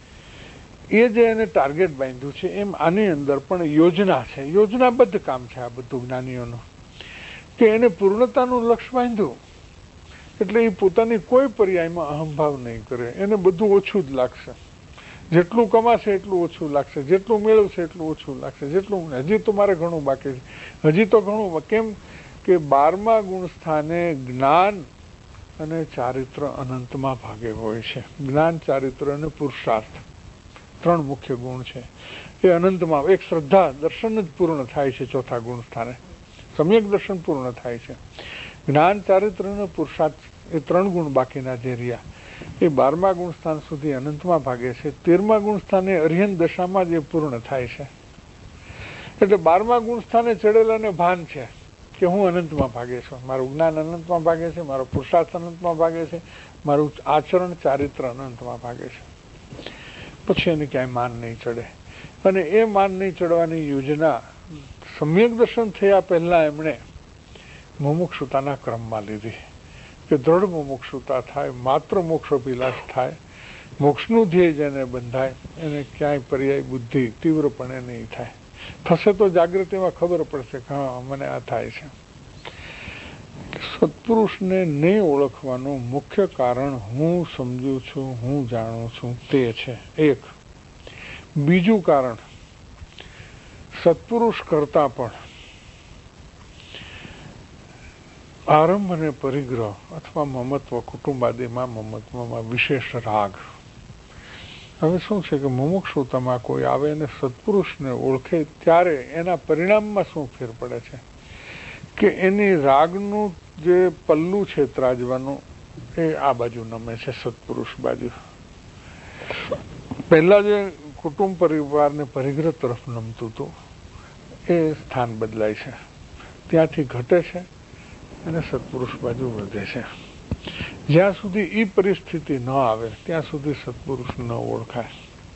એ જે એને ટાર્ગેટ બાંધ્યું છે, એમ આની અંદર પણ યોજના છે, યોજનાબદ્ધ કામ છે આ બધું જ્ઞાનીઓનું, કે એને પૂર્ણતાનું લક્ષ્ય બાંધ્યું એટલે એ પોતાની કોઈ પર્યાયમાં અહંભાવ નહીં કરે. એને બધું ઓછું જ લાગશે, જેટલું કમાશે એટલું ઓછું લાગશે, જેટલું મેળવશે એટલું ઓછું લાગશે, જેટલું હજી તો મારે ઘણું બાકી છે, હજી તો ઘણું. કેમ કે બારમા ગુણ સ્થાને જ્ઞાન અને ચારિત્ર અનંતમાં ભાગે હોય છે. જ્ઞાન, ચારિત્ર અને પુરુષાર્થ ત્રણ મુખ્ય ગુણ છે, એ અનંતમાં. એક શ્રદ્ધા દર્શન જ પૂર્ણ થાય છે ચોથા ગુણ સ્થાને, સમ્યક દર્શન પૂર્ણ થાય છે. જ્ઞાન, ચારિત્ર અને પુરુષાર્થ એ ત્રણ ગુણ બાકીના જે રહ્યા એ બારમા ગુણ સ્થાન સુધી અનંતમાં ભાગે છે. તેરમા ગુણ સ્થાને અર્યન દશામાં જે પૂર્ણ થાય છે. એટલે બારમા ગુણ સ્થાને ચડેલાને ભાન છે કે હું અનંતમાં ભાગે છું, મારું જ્ઞાન અનંતમાં ભાગે છે, મારો પુરુષાર્થ અનંતમાં ભાગે છે, મારું આચરણ ચારિત્ર અનંતમાં ભાગે છે. પછી એને ક્યાંય માન નહીં ચડે. અને એ માન નહીં ચડવાની યોજના સમ્યક દર્શન થયા પહેલા એમણે મુમુક્ષુતાના ક્રમમાં લીધી કે દ્રઢ મુમુક્ષુતા થાય, માત્ર મોક્ષ અભિલાષ થાય, મોક્ષનું ધ્યેય જેને બંધાય એને ક્યાંય પર્યાય બુદ્ધિ તીવ્રપણે નહીં થાય. થશે તો જાગૃતિમાં ખબર પડશે કે હા મને આ થાય છે. સત્પુરુષને નહીં ઓળખવાનું મુખ્ય કારણ હું સમજુ છું, હું જાણું છું તે છે એક. બીજું કારણ, સત્પુરુષ કરતા પણ આરંભ અને પરિગ્રહ અથવા મમત્વ, કુટુંબાદિમાં મમત્વમાં વિશેષ રાગ. હવે શું છે કે મુમુક્ષુતામાં કોઈ આવે અને સત્પુરુષને ઓળખે ત્યારે એના પરિણામમાં શું ફેર પડે છે કે એની રાગનું જે પલ્લું છે ત્રાજવાનું એ આ બાજુ નમે છે, સત્પુરુષ બાજુ. પહેલા જે કુટુંબ પરિવારને પરિગ્રહ તરફ નમતું હતું એ સ્થાન બદલાય છે, ત્યાંથી ઘટે છે અને સત્પુરુષ બાજુ વધે છે. જ્યાં સુધી એ પરિસ્થિતિ ન આવે ત્યાં સુધી સત્પુરુષ ન ઓળખાય.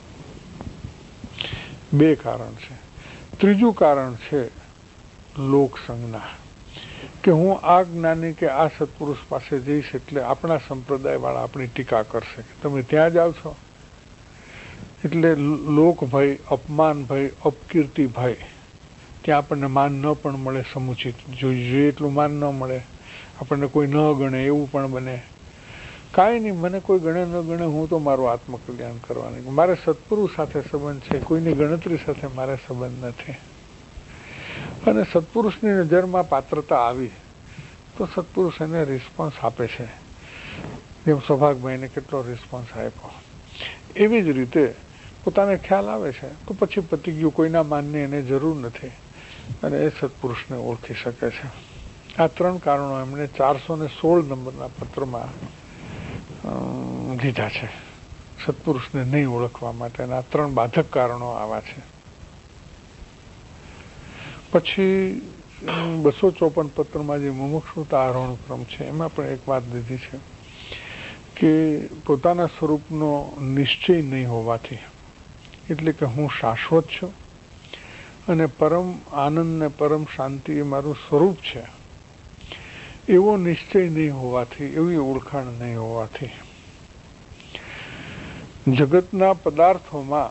બે કારણ છે. ત્રીજું કારણ છે લોક સંજ્ઞા, કે હું આ જ્ઞાની કે આ સત્પુરુષ પાસે જઈશ એટલે આપણા સંપ્રદાય વાળા આપણી ટીકા કરશે કે તમે ત્યાં જાઓ છો, એટલે લોક ભય, અપમાન ભય, અપકીર્તિ ભય, ત્યાં આપણને માન ન પણ મળે સમુચિત, જોઈએ એટલું માન ન મળે, આપણને કોઈ ન ગણે એવું પણ બને. કાંઈ નહીં, મને કોઈ ગણે ન ગણે, હું તો મારું આત્મકલ્યાણ કરવાની, મારે સત્પુરુષ સાથે સંબંધ છે, કોઈની ગણતરી સાથે મારે સંબંધ નથી. અને સત્પુરુષની નજરમાં પાત્રતા આવી તો સત્પુરુષ એને રિસ્પોન્સ આપે છે, જેમ સૌભાગભાઈને કેટલો રિસ્પોન્સ આપ્યો. એવી જ રીતે પોતાને ખ્યાલ આવે છે તો પછી પતી ગયું, કોઈના માનની એને જરૂર નથી અને એ સત્પુરુષને ઓળખી શકે છે. આ ત્રણ કારણો એમણે ચારસો ને સોળ નંબરના પત્રમાં દીધા છે સત્પુરુષને નહીં ઓળખવા માટેના. ત્રણ બાધક કારણો આવા છે. પછી બસો ચોપન પત્રમાં જે મુમુક્ષુતા આરોહણ ક્રમ છે એમાં પણ એક વાત દીધી છે કે પોતાના સ્વરૂપનો નિશ્ચય નહીં હોવાથી, એટલે કે હું શાશ્વત છું અને પરમ આનંદ ને પરમ શાંતિ એ મારું સ્વરૂપ છે, એવો નિશ્ચય નહીં હોવાથી, એવી ઓળખાણ નહીં હોવાથી જગતના પદાર્થોમાં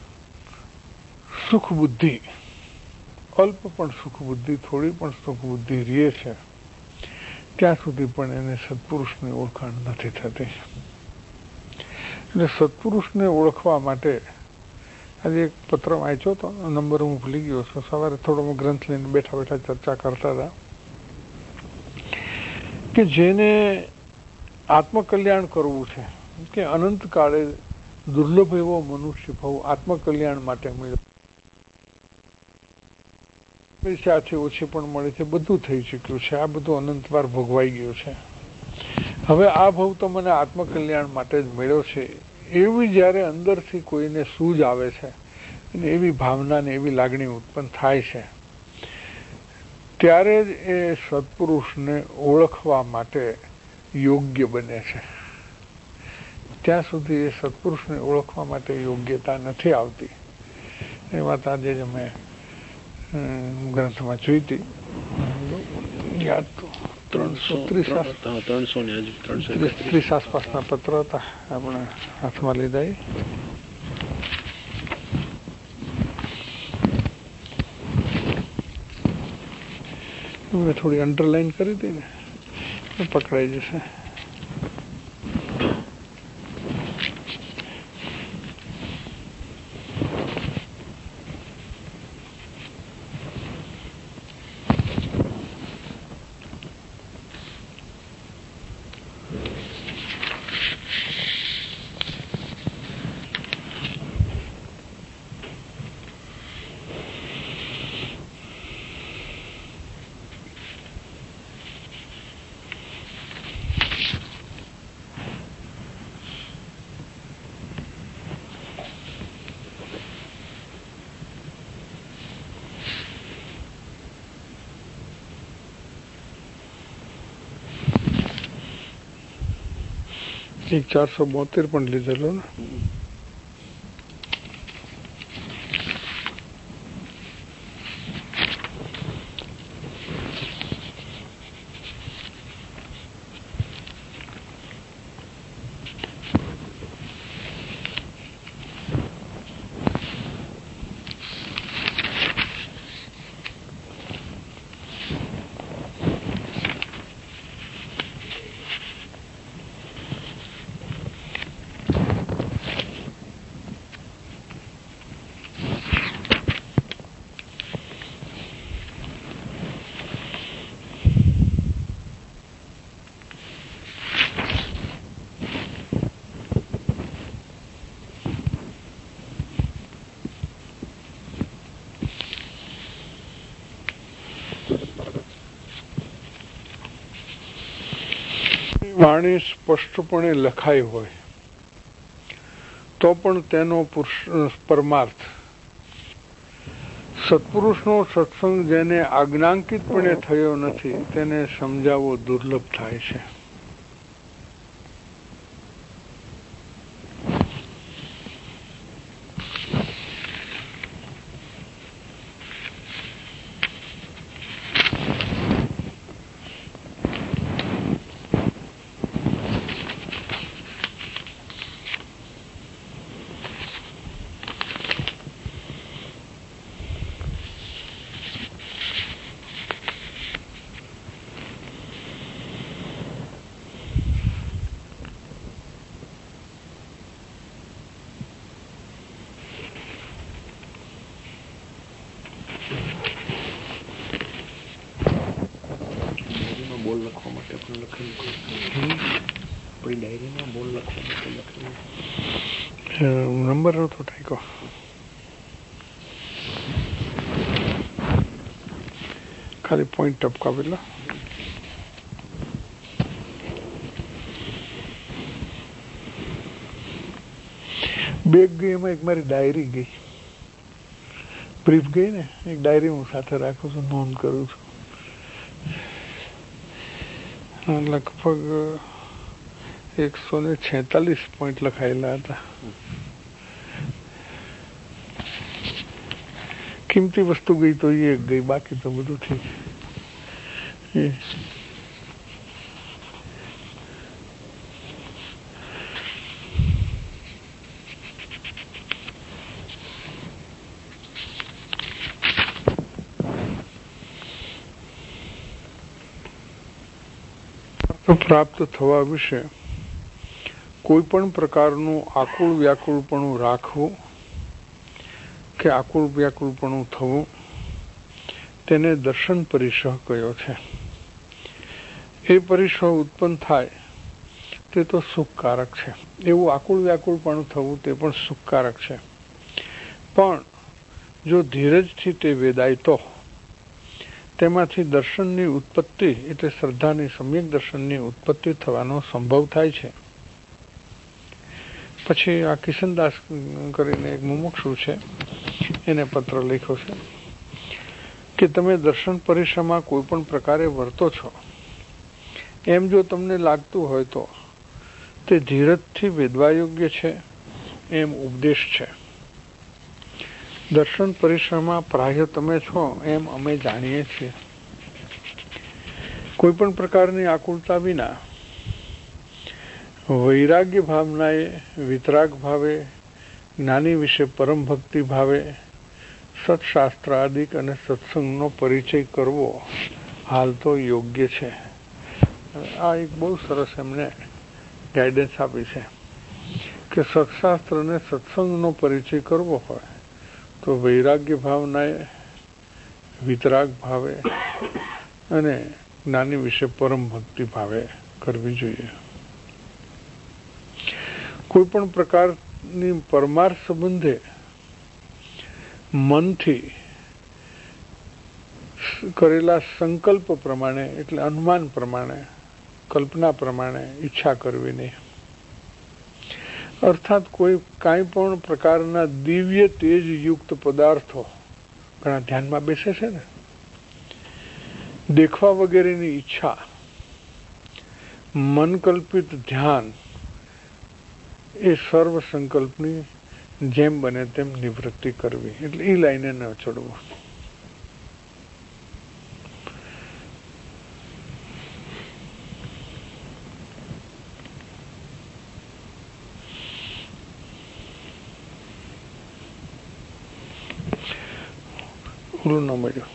સુખ બુદ્ધિ, અલ્પ પણ સુખ બુદ્ધિ, થોડી પણ સુખ બુદ્ધિ રહે છે, ત્યાં સુધી પણ એને સત્પુરુષની ઓળખાણ નથી થતી. એટલે સત્પુરુષને ઓળખવા માટે આજે એક પત્ર વાંચ્યો હતો, નંબર હું ભૂલી ગયો છું, સવારે થોડો ગ્રંથ લઈને બેઠા બેઠા ચર્ચા કરતા હતા કે જેને આત્મકલ્યાણ કરવું છે કે અનંત કાળે દુર્લભ એવો મનુષ્ય ભાવ આત્મકલ્યાણ માટે મળ્યો, પૈસાથી ઓછી પણ મળે છે, બધું થઈ ચૂક્યું છે, આ બધું અનંતવાર ભોગવાઈ ગયું છે. હવે આ ભવ તો મને આત્મકલ્યાણ માટે જ મળ્યો છે એવી જ્યારે અંદરથી કોઈને સૂઝ આવે છે અને એવી ભાવના ને એવી લાગણી ઉત્પન્ન થાય છે, ત્યારે જ એ સત્પુરુષને ઓળખવા માટે યોગ્ય બને છે. ત્યાં સુધી એ સત્પુરુષને ઓળખવા માટે યોગ્યતા નથી આવતી. એ વાત આજે જ અમે ગ્રંથમાં જોઈ હતી, યાદ તો ત્રણસો ત્રીસ ત્રણસો ને ત્રણસો ત્રીસ આસપાસના પત્ર હતા, આપણે હાથમાં લીધા. મેં થોડી અંડરલાઈન કરી હતી ને, પકડાઈ જશે. એક ચારસો બોતેર પણ લીધેલો ને. વાણી સ્પષ્ટપણે લખાઈ હોય તો પણ તેનો પરમાર્થ સત્પુરુષનો સત્સંગ જેને આજ્ઞાંકિતપણે થયો નથી તેને સમજાવવો દુર્લભ થાય છે. બોલ લખવા માટે પણ લખેલું, આપણી ડાયરીમાં બોલ લખવા માટે લખેલું. નંબર નતો ટાઈકો, ખાલી પોઈન્ટ ટપકાવેલા. બેગ ગઈ, એમાં એક મારી ડાયરી ગઈ, બ્રીફ ગઈ ને, એક ડાયરી હું સાથે રાખું છું, નોંધ કરું છું. લગભગ એકસો ને છેતાલીસ પોઈન્ટ લખાયેલા હતા. કિંમતી વસ્તુ ગઈ તો એ ગઈ, બાકી તો બધું ઠીક. પ્રાપ્ત થવા વિશે કોઈ પણ પ્રકારનું આકુળ વ્યાકુળપણું રાખવું કે આકુળ વ્યાકુળપણું થવું તેને દર્શન પરિસહ કહ્યો છે. એ પરિસહ ઉત્પન્ન થાય તે તો સુખકારક છે, એવું આકુળ વ્યાકુળપણું થવું તે પણ સુખકારક છે. પણ જો ધીરજથી તે વેદાય તો તેમાંથી દર્શનની ઉત્પત્તિ એટલે શ્રદ્ધાની સમ્યક દર્શનની ઉત્પત્તિ થવાનો સંભવ થાય છે. પછી આ કિશનદાસ કરીને એક મુમુક્ષુ છે, એને પત્ર લખ્યો છે કે તમે દર્શન પરિશ્રમમાં કોઈ પણ પ્રકારે વર્તો છો એમ જો તમને લાગતું હોય તો તે ધીરજથી વેદવા યોગ્ય છે એમ ઉપદેશ છે. દર્શન પરિશ્રમમાં પ્રાય તમે છો એમ અમે જાણીએ છીએ. કોઈ પણ પ્રકારની આકુલતા વિના વૈરાગ્ય ભાવનાએ, વિતરાગ ભાવે, જ્ઞાની વિશે પરમ ભક્તિ ભાવે સત્શાસ્ત્ર આદિક અને સત્સંગનો પરિચય કરવો હાલ તો યોગ્ય છે. આ એક બહુ સરસ એમને ગાઈડન્સ આપી છે કે સત્શાસ્ત્ર અને સત્સંગનો પરિચય કરવો હોય તો વૈરાગ્ય ભાવનાએ, વિતરાગ ભાવે અને જ્ઞાની વિશે પરમ ભક્તિ ભાવે કરવી જોઈએ. કોઈ પણ પ્રકારની પરમાર્થ સંબંધે મનથી કરેલા સંકલ્પ પ્રમાણે એટલે અનુમાન પ્રમાણે, કલ્પના પ્રમાણે ઈચ્છા કરવી નહીં. અર્થાત કોઈ કાંઈ પણ પ્રકારના દિવ્ય તેજ યુક્ત પદાર્થો ઘણા ધ્યાનમાં બેસે છે ને, દેખવા વગેરેની ઈચ્છા, મનકલ્પિત ધ્યાન એ સર્વ સંકલ્પની જેમ બને તેમ નિવૃત્તિ કરવી. એટલે એ લાઈને ન ચડવું. ઓલું ન મળ્યું.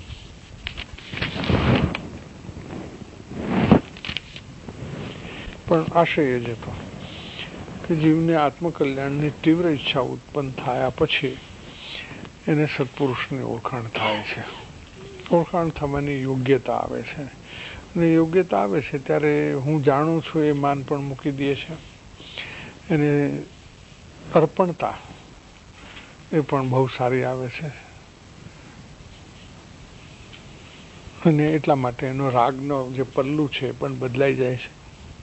પણ આશય એ જ હતો કે જીવને આત્મકલ્યાણની તીવ્ર ઈચ્છા ઉત્પન્ન થયા પછી એને સત્પુરુષની ઓળખાણ થાય છે. ઓળખાણ થવાની યોગ્યતા આવે છે. અને યોગ્યતા આવે છે ત્યારે હું જાણું છું એ માન પણ મૂકી દે છે. એને અર્પણતા એ પણ બહુ સારી આવે છે. અને એટલા માટે એનો રાગનો જે પલ્લું છે એ પણ બદલાઈ જાય છે.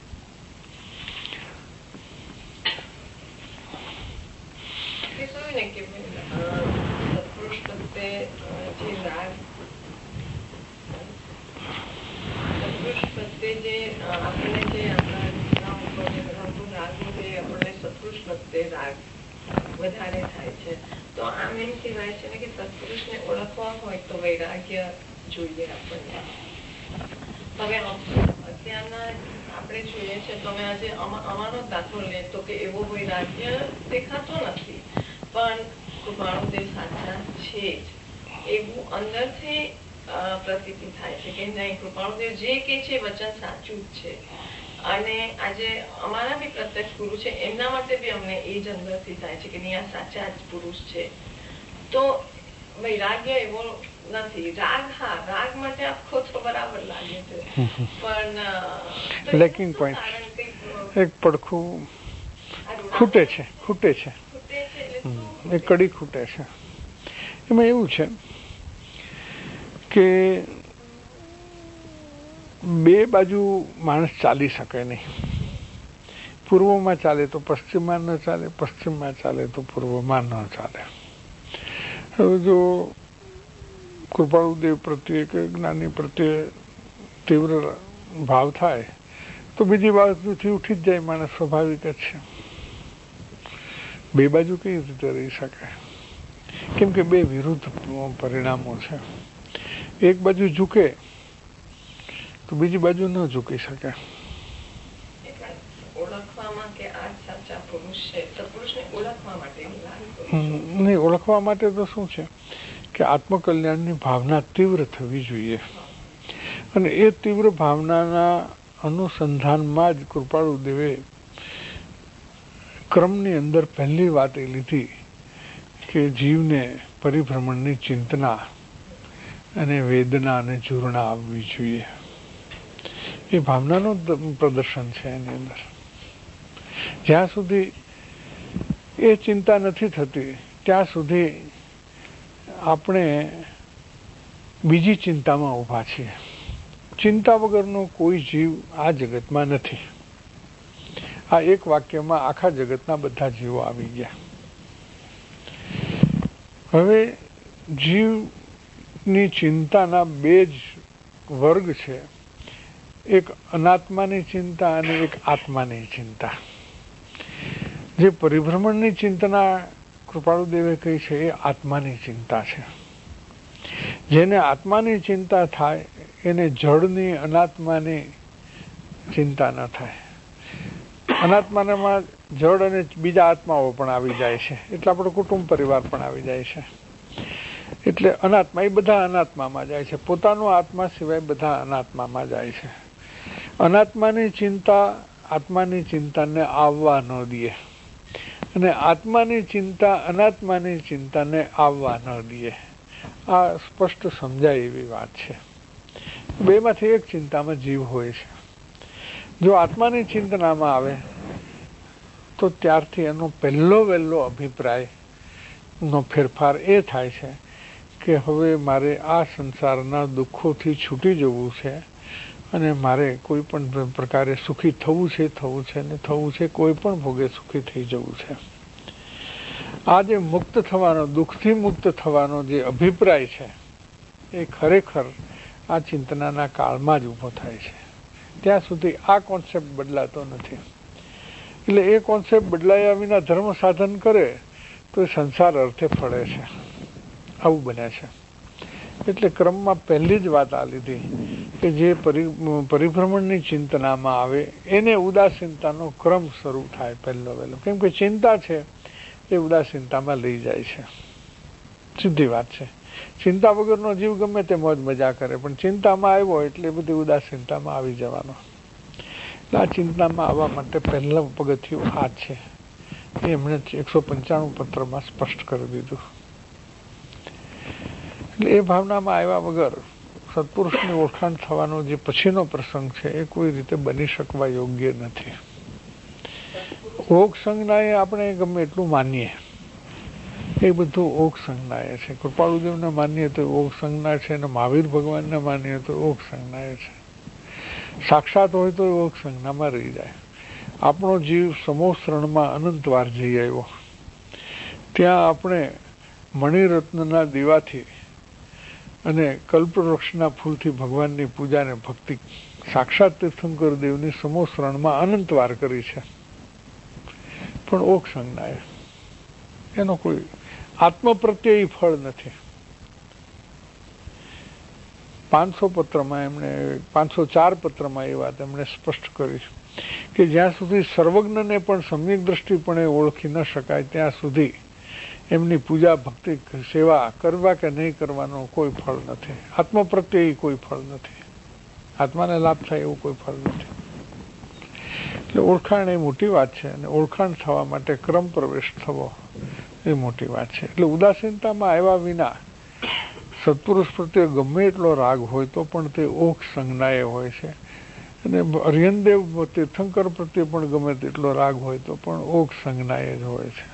વધારે થાય છે તો આમ એમ કહેવાય છે ને કે સત્પુરુષને ઓળખવા હોય તો વૈરાગ્ય જોઈએ આપણને. હવે અત્યારના આપણે જોઈએ છે તો અમે આજે અમારો દાખલો લે તો કે એવો વૈરાગ્ય દેખાતો નથી, પણ કૃપાળુદેવ સાચા છે જ એવું અંદરથી પ્રતીતિ થાય છે કે નહીં, કૃપાળુદેવ જે કે છે વચન સાચું જ છે. અને આજે અમારા બી પ્રત્યક્ષ ગુરુ છે એમના માટે બી અમને એ જ અંદરથી થાય છે કે નહીં આ સાચા જ પુરુષ છે. તો વૈરાગ્ય એવો નથી. રાગ, હા રાગ માટે આખો તો બરાબર લાગે છે, પણ લેકિંગ પોઈન્ટ એક પડખું ખૂટે છે ખૂટે છે એક કડી ખૂટે છે. એમાં એવું છે કે બે બાજુ માણસ ચાલી શકે નહીં. પૂર્વમાં ચાલે તો પશ્ચિમમાં ન ચાલે, પશ્ચિમમાં ચાલે તો પૂર્વમાં ન ચાલે. હવે જો કૃપાળુદેવ પ્રત્યે કે જ્ઞાની પ્રત્યે તીવ્ર ભાવ થાય તો બીજી બાજુથી ઉઠી જ જાય માણસ, સ્વાભાવિક જ છે. બે બાજુ કઈ રીતે રહી શકે? કેમ કે બે વિરુદ્ધ પરિણામો છે. એક બાજુ ઝૂકે તો બીજી બાજુ ન ઝૂકી શકે. નહીં, ઓળખવા માટે તો શું છે કે આત્મકલ્યાણની ભાવના તીવ્ર થવી જોઈએ. અને એ તીવ્ર ભાવનાના અનુસંધાનમાં જ કૃપાળુદેવે ક્રમની અંદર પહેલી વાત એ લીધી કે જીવને પરિભ્રમણની ચિંતના અને વેદના અને ચૂર્ણા આવવી જોઈએ. એ ભાવનાનું પ્રદર્શન છે એની અંદર. જ્યાં સુધી એ ચિંતા નથી થતી ત્યાં સુધી આપણે બીજી ચિંતામાં ઊભા છીએ. ચિંતા વગરનો કોઈ જીવ આ જગતમાં નથી. આ એક વાક્યમાં આખા જગતના બધા જીવો આવી ગયા. હવે જીવની ચિંતાના બે જ વર્ગ છે, એક અનાત્માની ચિંતા અને એક આત્માની ચિંતા. જે પરિભ્રમણની ચિંતના કૃપાળુદેવે કહી છે એ આત્માની ચિંતા છે. જેને આત્માની ચિંતા થાય એને જળની અનાત્માની ચિંતા ન થાય. અનાત્માનામાં જળ અને બીજા આત્માઓ પણ આવી જાય છે, એટલે આપણો કુટુંબ પરિવાર પણ આવી જાય છે. એટલે અનાત્મા એ બધા અનાત્મામાં જાય છે, પોતાનો આત્મા સિવાય બધા અનાત્મામાં જાય છે. અનાત્માની ચિંતા આત્માની ચિંતાને આવવા ન દે, અને આત્માની ચિંતા અનાત્માની ચિંતાને આવવા ન દે. આ સ્પષ્ટ સમજાય એવી વાત છે. બેમાંથી એક ચિંતામાં જીવ હોય છે. જો આત્માની ચિંતનામાં આવે તો ત્યારથી એનો પહેલો વહેલો અભિપ્રાય નો ફેરફાર એ થાય છે કે હવે મારે આ સંસારના દુઃખોથી છૂટી જવું છે અને મારે કોઈ પણ પ્રકારે સુખી થવું છે થવું છે ને થવું છે કોઈ પણ ભોગે સુખી થઈ જવું છે. આ જે મુક્ત થવાનો, દુઃખથી મુક્ત થવાનો જે અભિપ્રાય છે એ ખરેખર આ ચિંતનાના કાળમાં જ ઊભો થાય છે. ત્યાં સુધી આ કોન્સેપ્ટ બદલાતો નથી. એટલે એ કોન્સેપ્ટ બદલાયા વિના ધર્મ સાધન કરે તો એ સંસાર અર્થે ફળે છે. આવું બને છે. એટલે ક્રમમાં પહેલી જ વાત આ લીધી કે જે પરિભ્રમણની ચિંતનામાં આવે એને ઉદાસીનતાનો ક્રમ શરૂ થાય પહેલો વહેલો. કેમ કે ચિંતા છે એ ઉદાસીનતામાં લઈ જાય છે. સીધી વાત છે. ચિંતા વગરનો જીવ ગમે તે મોજ મજા કરે, પણ ચિંતામાં આવ્યો એટલે બધી ઉદાસીનતામાં આવી જવાનો. એટલે આ ચિંતામાં આવવા માટે પહેલા પગથિયું આ છે. એમણે એકસો પંચાણું પત્રમાં સ્પષ્ટ કરી દીધું. એટલે એ ભાવનામાં આવ્યા વગર સત્પુરુષની ઓળખાણ થવાનો જે પછીનો પ્રસંગ છે એ કોઈ રીતે બની શકવા યોગ્ય નથી. ઓગ સંજ્ઞાએ આપણે ગમે એટલું માનીએ, એ બધું ઓગ સંજ્ઞાએ છે. કૃપાળુદેવને માનીએ તો ઓગ સંજ્ઞા છે, અને મહાવીર ભગવાનને માનીએ તો ઓગ સંજ્ઞાએ છે. સાક્ષાત હોય તો ઓગ સંજ્ઞામાં રહી જાય. આપણો જીવ સમોસરણમાં અનંત વાર જઈ આવ્યો. ત્યાં આપણે મણિરત્નના દીવાથી અને કલ્પવૃક્ષના ફૂલથી ભગવાનની પૂજા અને ભક્તિ સાક્ષાત તીર્થંકર દેવની સમોસરણમાં અનંત વાર કરી છે, પણ ઓગ સંજ્ઞાએ એનો કોઈ આત્મ પ્રત્યય ફળ નથી. પાંચસો પત્રમાં એમણે પાંચસો ચાર પત્રમાં એ વાત એમણે સ્પષ્ટ કરી કે જ્યાં સુધી સર્વજ્ઞને પણ સમ્યક દ્રષ્ટિપણે ઓળખી ન શકાય ત્યાં સુધી એમની પૂજા ભક્તિ સેવા કરવા કે નહીં કરવાનો કોઈ ફળ નથી. આત્મ પ્રત્યય કોઈ ફળ નથી. આત્માને લાભ થાય એવું કોઈ ફળ નથી. એટલે ઓળખાણ એ મોટી વાત છે, અને ઓળખાણ થવા માટે ક્રમ પ્રવેશ થવો એ મોટી વાત છે. એટલે ઉદાસીનતામાં આવ્યા વિના સત્પુરુષ પ્રત્યે ગમે એટલો રાગ હોય તો પણ તે ઓગ સંજ્ઞાએ હોય છે, અને અરિયનદેવ તીર્થંકર પ્રત્યે પણ ગમે તેટલો રાગ હોય તો પણ ઓગ સંજ્ઞાએ જ હોય છે.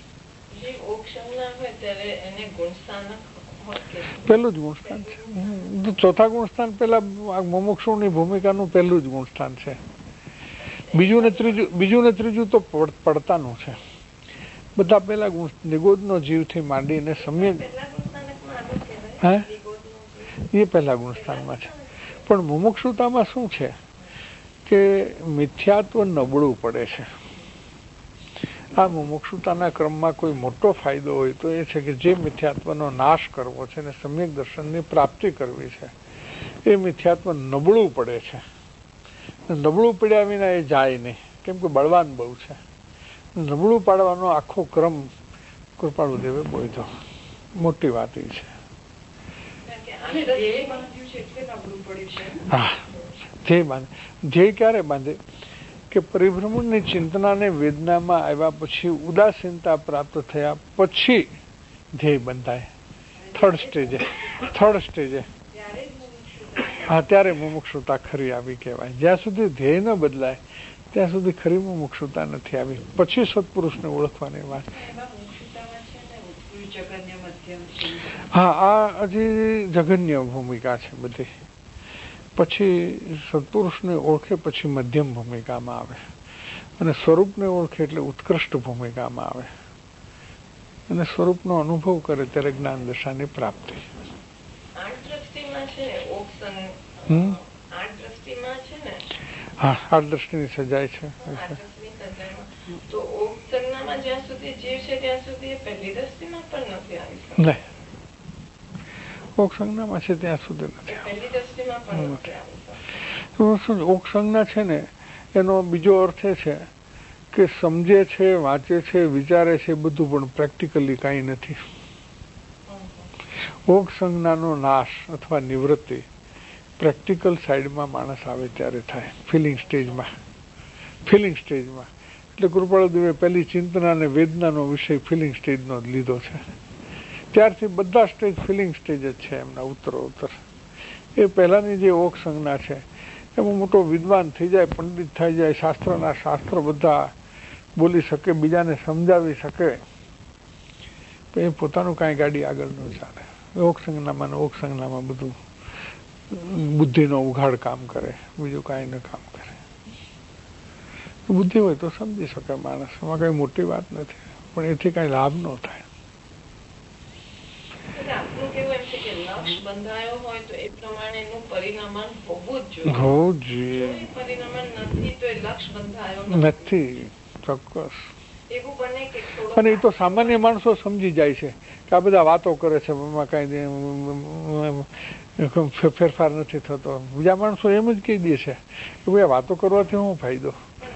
પહેલું જ ગુણસ્થાન છે. ચોથા ગુણસ્થાન પેલા મુમુક્ષુની ભૂમિકાનું પહેલું જ ગુણસ્થાન છે. બીજું ને ત્રીજું બીજું ને ત્રીજું તો પડતાનું છે. બધા પેલા ગુણ નિગોદનો જીવથી માંડીને સમ્યક હે એ પહેલા ગુણસ્થાનમાં છે. પણ મુમુક્ષુતામાં શું છે કે મિથ્યાત્વ નબળું પડે છે. આ મુમુક્ષુતાના ક્રમમાં કોઈ મોટો ફાયદો હોય તો એ છે કે જે મિથ્યાત્વનો નાશ કરવો છે અને સમ્યક દર્શનની પ્રાપ્તિ કરવી છે એ મિથ્યાત્વ નબળું પડે છે. નબળું પડ્યા વિના એ જાય નહીં, કેમ કે બળવાન બહુ છે. નબળું પાડવાનો આખો ક્રમ કૃપાળુદેવે બોધ્યો. મોટી વાત એ છે. હા, ધ્યેય બાંધે. ધ્યેય ક્યારે બાંધે કે પરિભ્રમણની ચિંતનાને વેદનામાં આવ્યા પછી ઉદાસીનતા પ્રાપ્ત થયા પછી ધ્યેય બંધાય. થર્ડ સ્ટેજે થર્ડ સ્ટેજે હા, ત્યારે મુમુક્ષુતા ખરી આવી કહેવાય. જ્યાં સુધી ધ્યેય ન બદલાય ત્યાં સુધી ખરી મુમુક્ષુતા નથી આવી. પછી સત્પુરુષને ઓળખવાની વાત. હા, આ હજી જઘન્ય ભૂમિકા છે બધી. પછી સત્પુરુષને ઓળખે પછી મધ્યમ ભૂમિકામાં આવે, અને સ્વરૂપને ઓળખે એટલે ઉત્કૃષ્ટ ભૂમિકામાં આવે, અને સ્વરૂપનો અનુભવ કરે ત્યારે જ્ઞાન દશાની પ્રાપ્તિ. હા, આઠ દ્રષ્ટિની સજાય છે. નહીં, ઓક સંજ્ઞામાં છે ત્યાં સુધી નથી. ઓક સંજ્ઞા છે ને એનો બીજો અર્થ એ છે કે સમજે છે, વાંચે છે, વિચારે છે, બધું, પણ પ્રેક્ટિકલી કાંઈ નથી. ઓક સંજ્ઞાનો નાશ અથવા નિવૃત્તિ પ્રેક્ટિકલ સાઈડમાં માણસ આવે ત્યારે થાય, ફિલિંગ સ્ટેજમાં. ફિલિંગ સ્ટેજમાં એટલે કૃપાળુદેવે પહેલી ચિંતના અને વેદનાનો વિષય ફિલિંગ સ્ટેજનો જ લીધો છે. ત્યારથી બધા સ્ટેજ ફિલિંગ સ્ટેજ જ છે એમના ઉત્તરોત્તર. એ પહેલાની જે ઓક સંજ્ઞા છે એમાં મોટો વિદ્વાન થઈ જાય, પંડિત થઈ જાય, શાસ્ત્રના શાસ્ત્ર બધા બોલી શકે, બીજાને સમજાવી શકે, એ પોતાનું કાંઈ ગાડી આગળ ન ચાલે. ઓક સંજ્ઞામાં ઓક સંજ્ઞામાં બધું બુદ્ધિનો ઉઘાડ કામ કરે, બીજું કાંઈ ન કામ કરે. બુદ્ધિ હોય તો સમજી શકે માણસ, એમાં કઈ મોટી વાત નથી, પણ એથી કઈ લાભ ન થાય. નથી, ચોક્કસ. અને એ તો સામાન્ય માણસો સમજી જાય છે કે આ બધા વાતો કરે છે, એમાં કઈ ફેરફાર નથી થતો. બીજા માણસો એમ જ કહી દે છે કે ભાઈ વાતો કરવાથી શું ફાયદો.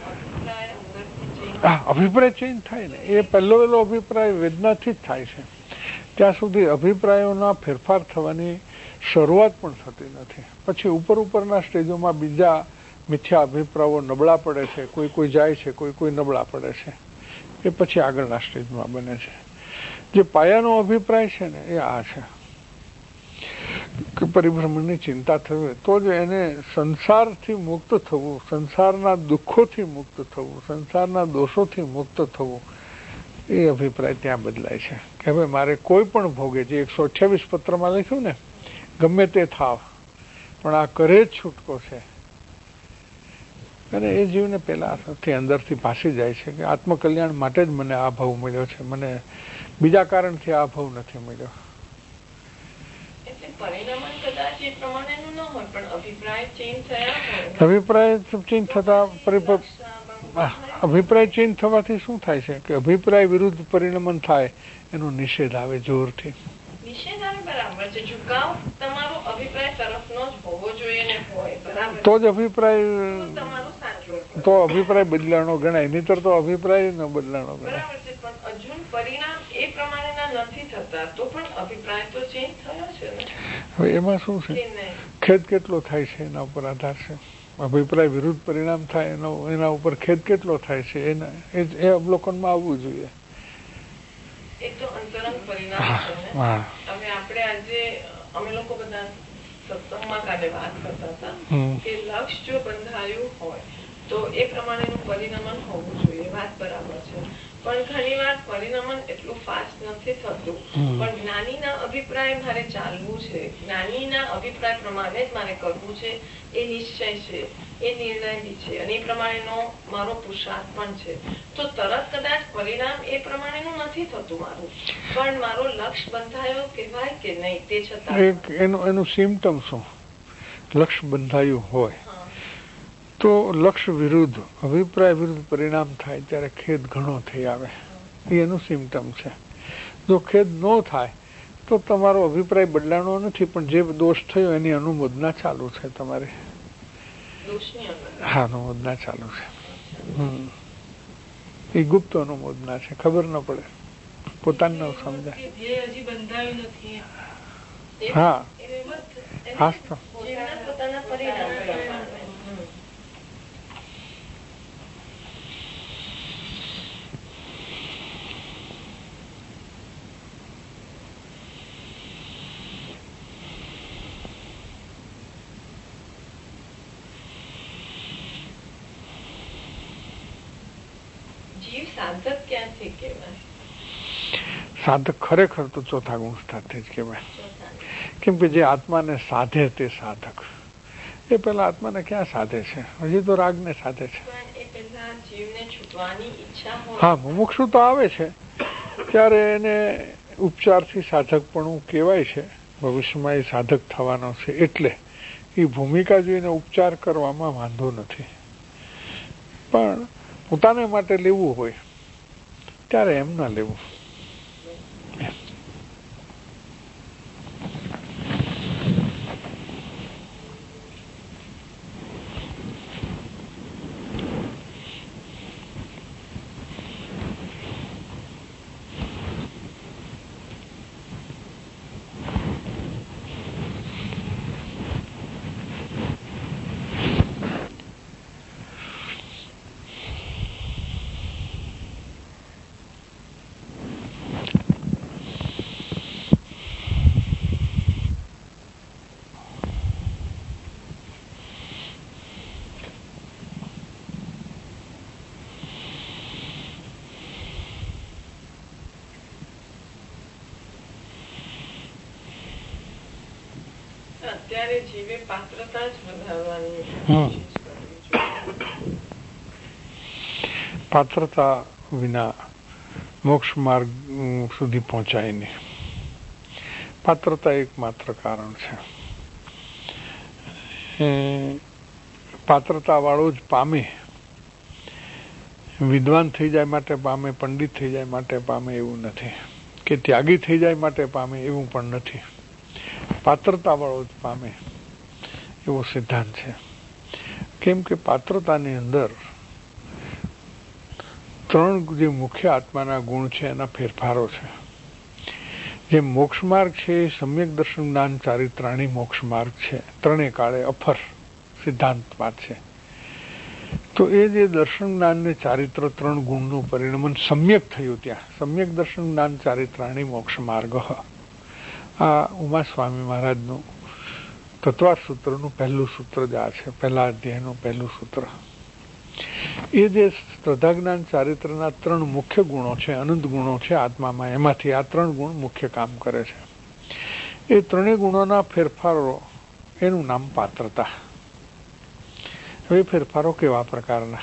હા, અભિપ્રાય ચેન્જ થાય ને, એ પહેલો પહેલો અભિપ્રાય વેદનાથી જ થાય છે. ત્યાં સુધી અભિપ્રાયોના ફેરફાર થવાની શરૂઆત પણ થતી નથી. પછી ઉપર ઉપરના સ્ટેજોમાં બીજા મિથ્યા અભિપ્રાયો નબળા પડે છે, કોઈ કોઈ જાય છે, કોઈ કોઈ નબળા પડે છે, એ પછી આગળના સ્ટેજમાં બને છે. જે પાયાનો અભિપ્રાય છે ને એ આ છે કે પરિભ્રમણની ચિંતા થવી તો જ એને સંસારથી મુક્ત થવું, સંસારના દુઃખોથી મુક્ત થવું, સંસારના દોષોથી મુક્ત થવું, એ અભિપ્રાય ત્યાં બદલાય છે કે હવે મારે કોઈ પણ ભોગે, જે એકસો અઠ્યાવીસ પત્રમાં લખ્યું ને, ગમે તે થાવ પણ આ કરે જ છૂટકો છે. અને એ જીવને પેલા અંદરથી ભાસી જાય છે કે આત્મકલ્યાણ માટે જ મને આ ભાવ મળ્યો છે, મને બીજા કારણથી આ ભાવ નથી મળ્યો. અભિપ્રાય ચેન્જ થતા અભિપ્રાય ચેન્જ થવાથી શું થાય છે કે અભિપ્રાય વિરુદ્ધ પરિણમન થાય એનો નિષેધ આવે જોરથી. તો જ અભિપ્રાય તો અભિપ્રાય બદલાનો ગણાય, નહીતર તો અભિપ્રાય ન બદલાનો ગણાય. હવે એમાં શું છે, ખેદ કેટલો થાય છે એના ઉપર આધાર છે. અભિપ્રાય વિરુદ્ધ પરિણામ થાય એનો એના ઉપર ખેદ કેટલો થાય છે એના એ અવલોકનમાં આવવું જોઈએ. અમે લોકો બધા સત્સંગમાં કાલે વાત કરતા હતા કે લક્ષ જો બંધાયું હોય તો એ પ્રમાણેનું પરિણમન હોવું જોઈએ. વાત બરાબર છે, પણ ઘણી વાર પરિણમન એટલું ફાસ્ટ નથી થતું. પણ જ્ઞાનીના અભિપ્રાય મારે ચાલવું છે, જ્ઞાનીના અભિપ્રાય પ્રમાણે જ મારે કરવું છે, એ નિશ્ચય છે, એ નિર્ણય બી છે, અને એ પ્રમાણેનો મારો પુરુષાર્થ પણ છે. તો તરત કદાચ પરિણામ એ પ્રમાણેનું નથી થતું મારું, પણ મારો લક્ષ્ય બંધાયો કહેવાય કે નહીં. તે છતાં એનું એનું સિમ્ટમ શું, લક્ષ્ય બંધાયું હોય તો લક્ષ્ય વિરુદ્ધ અભિપ્રાય વિરુદ્ધ પરિણામ થાય ત્યારે ખેદ ઘણો થઈ આવે, એ એનું સિમ્ટમ છે. જો ખેદ ન થાય તો તમારો અભિપ્રાય બદલાનો નથી, પણ જે દોષ થયો એની અનુમોદના ચાલુ છે તમારી. હા, અનુમોદના ચાલુ છે. હમ એ ગુપ્ત અનુમોદના છે, ખબર ન પડે, પોતાને ન સમજાય. હા, હા તો જીવ સાધક ક્યાંથી કહેવાય? સાધક ખરેખર તો ચોથા ગુણ સાથે જ કહેવાય. કેમ કે જે આત્માને સાધે તે સાધક. એ પેલા આત્માને ક્યાં સાધે છે? હજી તો રાગને સાધે છે. હા, મુમુક્ષુ તો આવે છે ત્યારે એને ઉપચારથી સાધકપણું કહેવાય છે. ભવિષ્યમાં એ સાધક થવાનો છે એટલે એ ભૂમિકા જોઈને ઉપચાર કરવામાં વાંધો નથી. પણ પોતાને માટે લેવું હોય ત્યારે એમ ના લેવું. અત્યારે જીવે પાત્રતા જ વધારવાની. પાત્રતા વિના મોક્ષ માર્ગ સુધી પહોંચાય નહીં. પાત્રતા એક માત્ર કારણ છે. પાત્રતા વાળો જ પામે. વિદ્વાન થઈ જાય માટે પામે, પંડિત થઈ જાય માટે પામે એવું નથી, કે ત્યાગી થઈ જાય માટે પામે એવું પણ નથી. પાત્રતા વાળો જ પામે એવો સિદ્ધાંત છે. કેમ કે પાત્રતાની અંદર ત્રણ જે મુખ્ય આત્માના ગુણ છે એના ફેરફારો છે. જે મોક્ષ માર્ગ છે એ સમ્યક દર્શન જ્ઞાન ચારિત્રાણી મોક્ષ માર્ગ છે. ત્રણેય કાળે અફર સિદ્ધાંત વાત છે. તો એ જે દર્શન જ્ઞાન ને ચારિત્ર ત્રણ ગુણનું પરિણમન સમ્યક થયું ત્યાં સમ્યક દર્શન જ્ઞાન ચારિત્રાણી મોક્ષ માર્ગ. આ ઉમા સ્વામી મહારાજનું તત્વાર સૂત્રનું પહેલું સૂત્ર જ આ છે. પહેલા અધ્યાયનું પહેલું સૂત્ર. એ જે શ્રદ્ધા જ્ઞાન ચારિત્રના ત્રણ મુખ્ય ગુણો છે, અનંત ગુણો છે આત્મામાં, એમાંથી આ ત્રણ ગુણ મુખ્ય કામ કરે છે. એ ત્રણેય ગુણોના ફેરફારો એનું નામ પાત્રતા. હવે ફેરફારો કેવા પ્રકારના?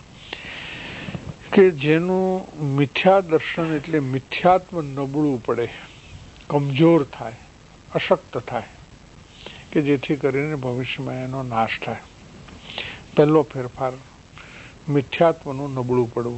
કે જેનું મિથ્યા દર્શન એટલે મિથ્યાત્વ નબળું પડે, કમજોર થાય, અશક્ત થાય, કે જેથી કરીને ભવિષ્યમાં એનો નાશ થાય. પહેલો ફેરફાર મિથ્યાત્વનું નબળું પડવું.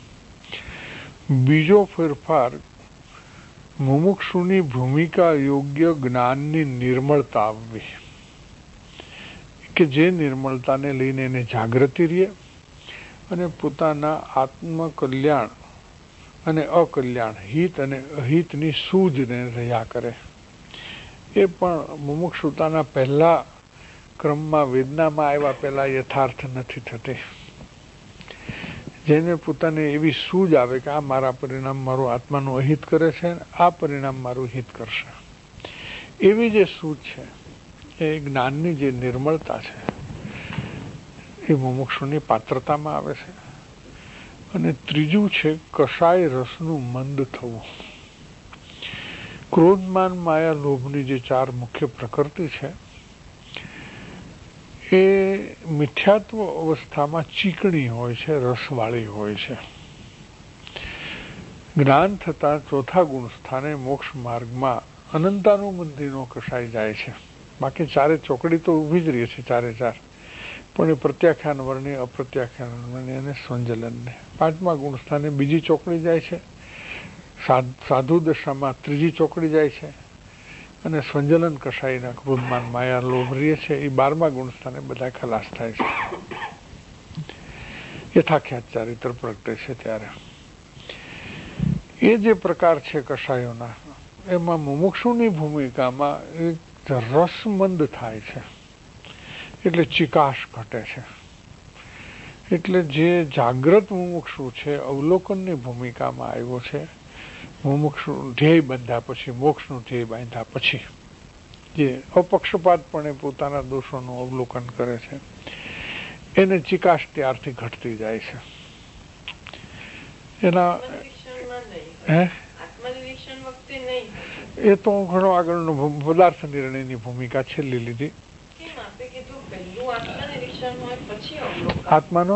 બીજો ફેરફાર મુમુક્ષુની ભૂમિકા યોગ્ય જ્ઞાનની નિર્મળતા આવવી, કે જે નિર્મળતાને લઈને એને જાગૃતિ રહે અને પોતાના આત્મકલ્યાણ અને અકલ્યાણ, હિત અને અહિતની સૂઝને રહ્યા કરે. એ પણ મુમુક્ષુતાના પહેલા ક્રમમાં વેદનામાં આવ્યા પહેલા યથાર્થ નથી થતી. જેને પોતાને એવી સૂઝ આવે કે આ મારા પરિણામ મારું આત્માનું અહિત કરે છે, આ પરિણામ મારું હિત કરશે, એવી જે સૂઝ છે, એ જ્ઞાનની જે નિર્મળતા છે, એ મુમુક્ષુની પાત્રતામાં આવે છે. અને ત્રીજું છે કષાય રસનું મંદ થવું. ક્રોધમાન માયા લોભની જે ચાર મુખ્ય પ્રકૃતિ છે એ મિથ્યાત્વ અવસ્થામાં ચીકણી હોય છે, રસવાળી હોય છે. જ્ઞાન થતા ચોથા ગુણ સ્થાને મોક્ષ માર્ગમાં અનંતાનુબંધીનો કષાય જાય છે. બાકી ચારે ચોકડી તો ઊભી જ રહી છે ચારે ચાર, પણ એ પ્રત્યાખ્યાન વર્ણિ, અપ્રત્યાખ્યાન વર્ણિ અને સંજલનને પાંચમા ગુણ સ્થાને બીજી ચોકડી જાય છે. સાધુ દશામાં ત્રીજી ચોકડી જાય છે અને સંજલન કષાયના ક્રોધમાન માયા લોભ રહે છે એ બારમા ગુણ સ્થાને બધા ખલાસ થાય છે. યથાખ્યાત ચારિત્ર પ્રગટે છે ત્યારે એ જે પ્રકાર છે કષાયોના, એમાં મુમુક્ષુની ભૂમિકામાં એક રસમંદ થાય છે, એટલે ચિકાશ ઘટે છે. એટલે જે જાગ્રત મુમુક્ષુ છે, અવલોકનની ભૂમિકામાં આવ્યો છે, મુમુક્ષુ ધ્યેય બાંધ્યા પછી, મોક્ષનું ધ્યેય બાંધ્યા પછી જે અપક્ષપાતપણે પોતાના દોષોનું અવલોકન કરે છે, એને ચિકાશ ત્યારથી ઘટતી જાય છે. એના હે એ તો ઘણો આગળનો પદાર્થ નિર્ણયની ભૂમિકા છેલ્લી લીધી. આત્માનો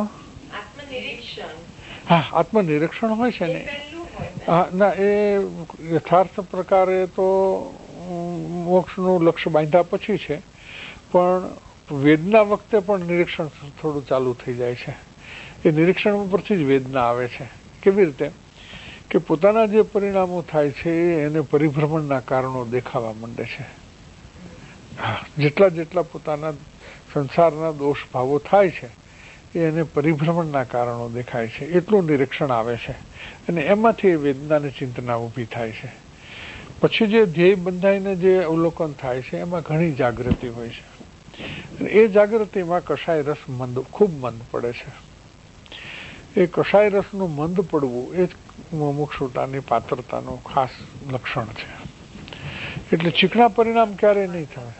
હા આત્મનિરીક્ષણ હોય છે ને હા ના એ યથાર્થ પ્રકારે તો મોક્ષનું લક્ષ્ય બાંધ્યા પછી છે, પણ વેદના વખતે પણ નિરીક્ષણ થોડું ચાલુ થઈ જાય છે. એ નિરીક્ષણ ઉપરથી જ વેદના આવે છે. કેવી રીતે કે પોતાના જે પરિણામો થાય છે એને પરિભ્રમણના કારણો દેખાવા માંડે છે. હા જેટલા જેટલા પોતાના સંસારના દોષ ભાવો થાય છે એને પરિભ્રમણના કારણો દેખાય છે, એટલું નિરીક્ષણ આવે છે અને એમાંથી વેદનાની ચિંતના ઊભી થાય છે. પછી જે ધ્યેય બંધાઈને જે અવલોકન થાય છે એમાં ઘણી જાગૃતિ હોય છે. એ જાગૃતિમાં કષાય રસ મંદ ખૂબ મંદ પડે છે. એ કષાય રસનું મંદ પડવું એ જ મુમુક્ષુતાની પાત્રતાનું ખાસ લક્ષણ છે. એટલે ચીકણા પરિણામ ક્યારેય નહીં થાય.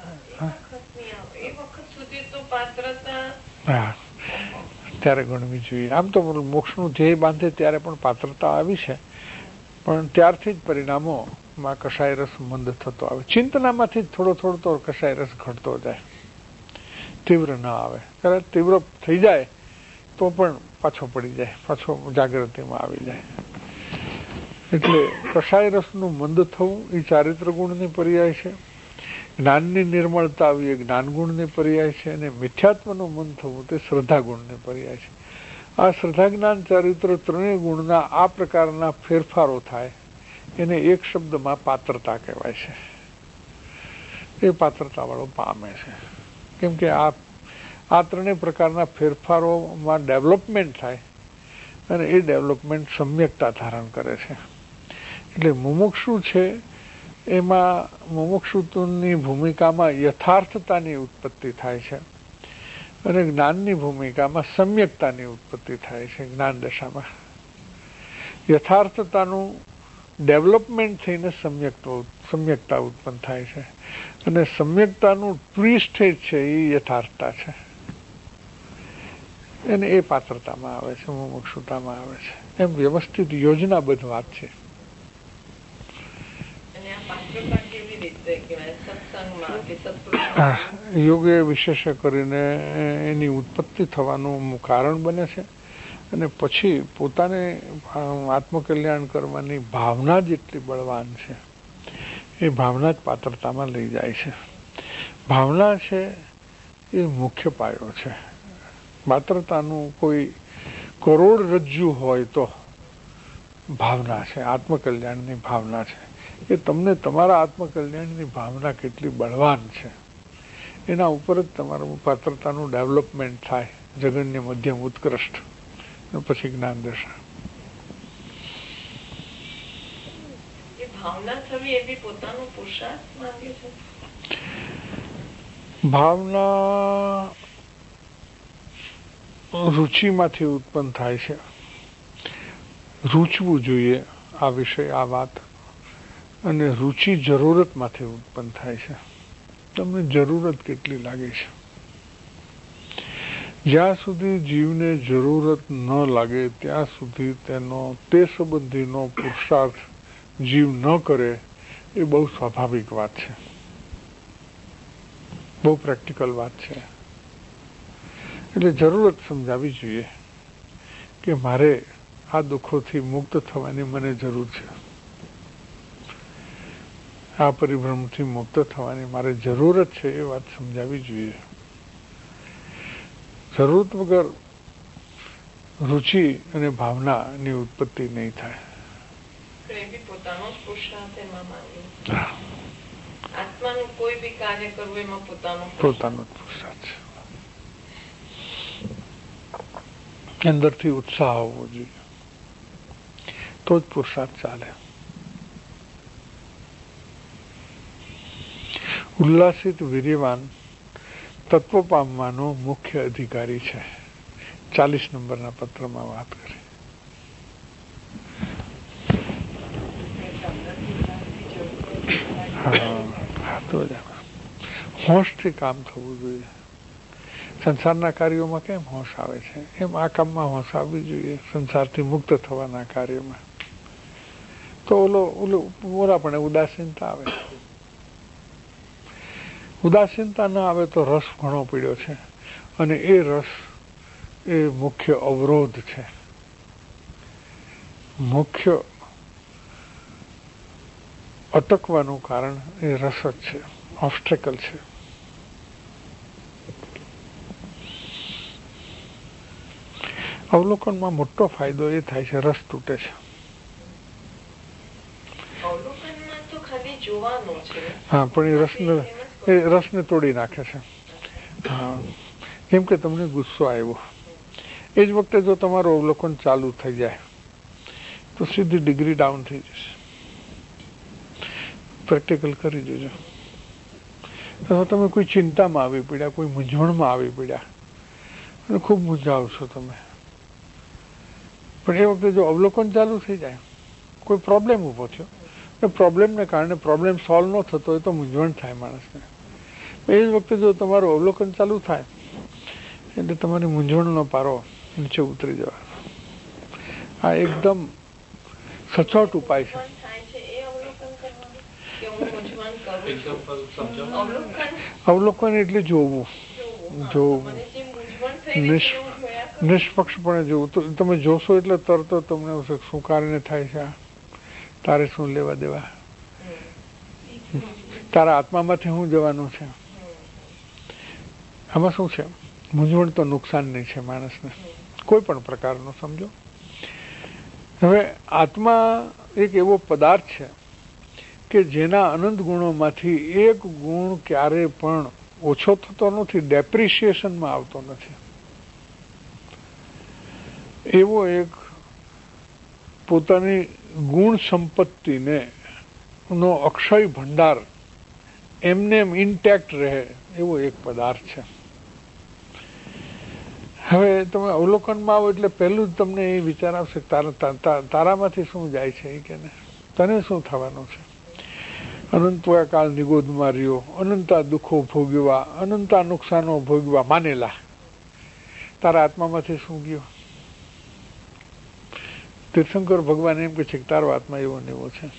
હા ત્યારે ગણવી જોઈએ. આમ તો મોક્ષનું ધ્યેય બાંધે ત્યારે પણ પાત્રતા આવી છે, પણ ત્યારથી જ પરિણામોમાં કષાય રસ મંદ થતો આવે. ચિંતનામાંથી જ થોડો થોડો તો કષાય રસ ઘટતો જાય, તીવ્ર ન આવે. ત્યારે તીવ્ર થઈ જાય તો પણ પાછો પડી જાય, પાછો જાગૃતિમાં આવી જાય. એટલે કષાય રસનું મંદ થવું એ ચારિત્ર ગુણની પર્યાય છે. જ્ઞાનની નિર્મળતા આવી એ જ્ઞાન ગુણની પર્યાય છે, અને મિથ્યાત્વનું મન થવું તે શ્રદ્ધા ગુણની પર્યાય છે. આ શ્રદ્ધા જ્ઞાન ચારિત્ર ત્રણેય ગુણના આ પ્રકારના ફેરફારો થાય એને એક શબ્દમાં પાત્રતા કહેવાય છે. એ પાત્રતા વાળો પામે છે. કેમ કે આ આ ત્રણેય પ્રકારના ફેરફારોમાં ડેવલપમેન્ટ થાય અને એ ડેવલપમેન્ટ સમ્યકતા ધારણ કરે છે. એટલે મુમુક્ષુ છે એમાં મુમુક્ષુની ભૂમિકામાં યથાર્થતાની ઉત્પત્તિ થાય છે અને જ્ઞાનની ભૂમિકામાં સમ્યકતાની ઉત્પત્તિ થાય છે. જ્ઞાન દશામાં યથાર્થતાનું ડેવલપમેન્ટ થઈને સમ્યકતા સમ્યકતા ઉત્પન્ન થાય છે અને સમ્યકતાનું ટ્વિસ્ટ છે એ યથાર્થતા છે. એને એ પાત્રતામાં આવે છે, મુમુક્ષુતામાં આવે છે. એમ વ્યવસ્થિત યોજનાબદ્ધ વાત છે. યોગે વિશેષ કરીને એની ઉત્પત્તિ થવાનું કારણ બને છે અને પછી પોતાને આત્મકલ્યાણ કરવાની ભાવના જેટલી બળવાન છે એ ભાવના જ પાત્રતામાં લઈ જાય છે. ભાવના છે એ મુખ્ય પાયો છે. પાત્રતાનું કોઈ કરોડરજ્જુ હોય તો ભાવના છે, આત્મકલ્યાણની ભાવના છે. એ તમને તમારા આત્મકલ્યાણની ભાવના કેટલી બળવાન છે એના ઉપર જ તમારું પાત્રતાનું ડેવલપમેન્ટ થાય, જગન્ય મધ્યમ ઉત્કૃષ્ટ પછી જ્ઞાન દશા. ભાવના રુચિમાંથી ઉત્પન્ન થાય છે. રૂચવું જોઈએ આ વિષય, આ વાત. અને રુચિ જરૂરતમાંથી ઉત્પન્ન થાય છે. તમને જરૂરત કેટલી લાગે છે? જ્યાં સુધી જીવને જરૂરત ન લાગે ત્યાં સુધી તેનો તે સંબંધીનો પુરુષાર્થ જીવ ન કરે એ બહુ સ્વાભાવિક વાત છે, બહુ પ્રેક્ટિકલ વાત છે. એટલે જરૂરત સમજાવવી જોઈએ કે મારે આ દુઃખોથી મુક્ત થવાની મને જરૂર છે, આ પરિભ્રમથી મુક્ત થવાની મારે જરૂરત છે એ વાત સમજાવવી જોઈએ. જરૂરત વગર રુચિ અને ભાવનાની ઉત્પત્તિ નહીં થાય. પોતાનો પુરુષાર્થ છે, અંદરથી ઉત્સાહ હોવો જોઈએ તો જ પુરુષાર્થ ચાલે. ઉલ્લાસિત વીર્યવાન તત્વ પામવાનો મુખ્ય અધિકારી છે. ચાલીસ નંબરના પત્રમાં વાત કરી. હા તો જ હોશથી કામ થવું જોઈએ. સંસારના કાર્યોમાં કેમ હોશ આવે છે એમ આ કામમાં હોશ આવવી જોઈએ, સંસારથી મુક્ત થવાના કાર્યમાં. તો ઓલો ઓલો ઓલા પણ ઉદાસીનતા આવે. ઉદાસીનતા ના આવે તો રસ ઘણો પીડ્યો છે, અને એ રસ એ મુખ્ય અવરોધ છે, મુખ્ય અટકવાનું કારણ એ રસ જ છે, ઓબ્સ્ટેકલ છે. અવલોકનમાં મોટો ફાયદો એ થાય છે, રસ તૂટે છે. હા, પણ એ રસને એ રસને તોડી નાખે છે. હા, કેમ કે તમને ગુસ્સો આવ્યો, એ જ વખતે જો તમારું અવલોકન ચાલુ થઈ જાય તો સીધી ડિગ્રી ડાઉન થઈ જશે. પ્રેક્ટિકલ કરી દેજો. અથવા તમે કોઈ ચિંતામાં આવી પડ્યા, કોઈ મૂંઝવણમાં આવી પડ્યા અને ખૂબ મૂંઝાવશો તમે, પણ એ વખતે જો અવલોકન ચાલુ થઈ જાય, કોઈ પ્રોબ્લેમ ઊભો થયો, પ્રોબ્લેમને કારણે પ્રોબ્લેમ સોલ્વ ન થતો હોય તો મૂંઝવણ થાય માણસને. એ જ વખતે જો તમારું અવલોકન ચાલુ થાય એટલે તમારી મૂંઝવણનો પારો નીચે ઉતરી જવાનો. આ એકદમ સચોટ ઉપાય છે. અવલોકન એટલે જોવું, જોવું, નિષ્પક્ષપણે જોવું. તો તમે જોશો એટલે તરત તમને શું કારણે થાય છે, તારે શું લેવા દેવા, તારા આત્મામાંથી શું જવાનું છે. આમાં શું છે, મૂંઝવણ તો નુકસાન નહીં છે માણસને, કોઈ પણ પ્રકારનો સમજો. હવે આત્મા એક એવો પદાર્થ છે કે જેના અનંત ગુણોમાંથી એક ગુણ ક્યારે પણ ઓછો થતો નથી, ડેપ્રિશિએશનમાં આવતો નથી. એવો એક પોતાની ગુણ સંપત્તિને નો અક્ષય ભંડાર એમને એમ ઇન્ટેક્ટ રહે એવો એક પદાર્થ છે. હવે તમે અવલોકનમાં આવો એટલે પહેલું જ તમને એ વિચાર આવશે તારા તારામાંથી શું જાય છે, એ કે તને શું થવાનું છે. અનંત કાળ નિગોદમાં રહ્યો, અનંતા દુઃખો ભોગવ્યા, અનંતા નુકસાનો ભોગવ્યા, માનેલા, તારા આત્મામાંથી શું ગયો. તીર્થંકર ભગવાન એમ કે છે કે તારો આત્મા એવો ને એવો છે,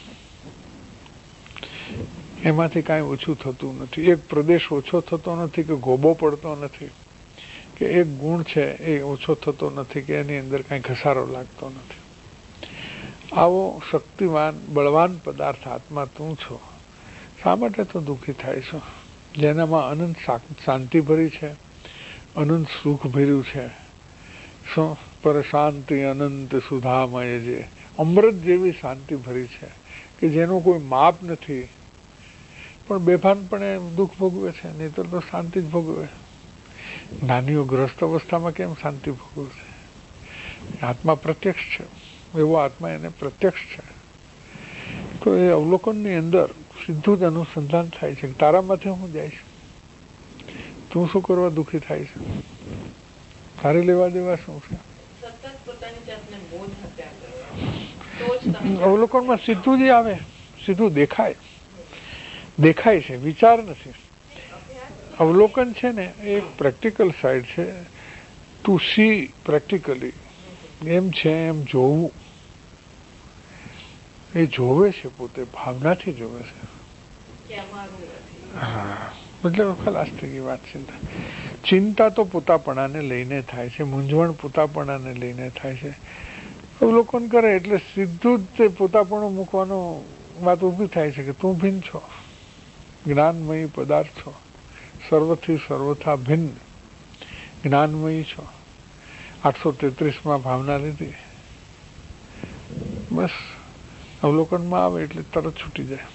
એમાંથી કાંઈ ઓછું થતું નથી, એક પ્રદેશ ઓછો થતો નથી કે ગોબો પડતો નથી, કે એક ગુણ છે એ ઓછો થતો નથી, કે એની અંદર કાંઈ ઘસારો લાગતો નથી. આવો શક્તિવાન બળવાન પદાર્થ આત્મા તું છો. શા માટે તો દુઃખી થાય છો? જેનામાં અનંત શાંતિ ભરી છે, અનંત સુખ ભર્યું છે, શું પર શાંતિ અનંત સુધામય, જે અમૃત જેવી શાંતિ ભરી છે કે જેનું કોઈ માપ નથી, પણ બેભાનપણે દુઃખ ભોગવે છે, નહીતર તો શાંતિ જ ભોગવે. જ્ઞાનીઓ ગ્રસ્ત અવસ્થામાં કેમ શાંતિ ભોગવે છે? આત્મા પ્રત્યક્ષ છે, એવો આત્મા એને પ્રત્યક્ષ છે. તો એ અવલોકનની અંદર સીધું જ અનુસંધાન થાય છે, તારામાંથી હું જાય છે, તું શું કરવા દુઃખી થાય છે, તારે લેવા દેવા શું છે. અવલોકનમાં સીધું જ આવે, સીધું દેખાય, દેખાય છે, વિચાર નથી. અવલોકન છે ને એ પ્રેક્ટિકલ સાઈડ છે, ટુ સી પ્રેક્ટિકલી, એમ છે એમ જોવું. એ જોવે છે, પોતે ભાવનાથી જોવે છે. હા, મતલબ ખલાસ થઈ ગઈ વાત. ચિંતા ચિંતા તો પોતાપણાને લઈને થાય છે, મૂંઝવણ પોતાપણાને લઈને થાય છે. અવલોકન કરે એટલે સીધું જ તે પોતાપણું મૂકવાનો વાત ઊભી થાય છે કે તું ભિન્ન છો, જ્ઞાનમયી પદાર્થ છો, સર્વથી સર્વથા ભિન્ન જ્ઞાનમયી છો. આઠસો તેત્રીસમાં ભાવના લીધી, બસ અવલોકનમાં આવે એટલે તરત છૂટી જાય.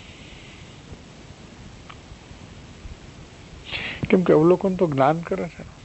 કેમ કે અવલોકન તો જ્ઞાન કરે છે.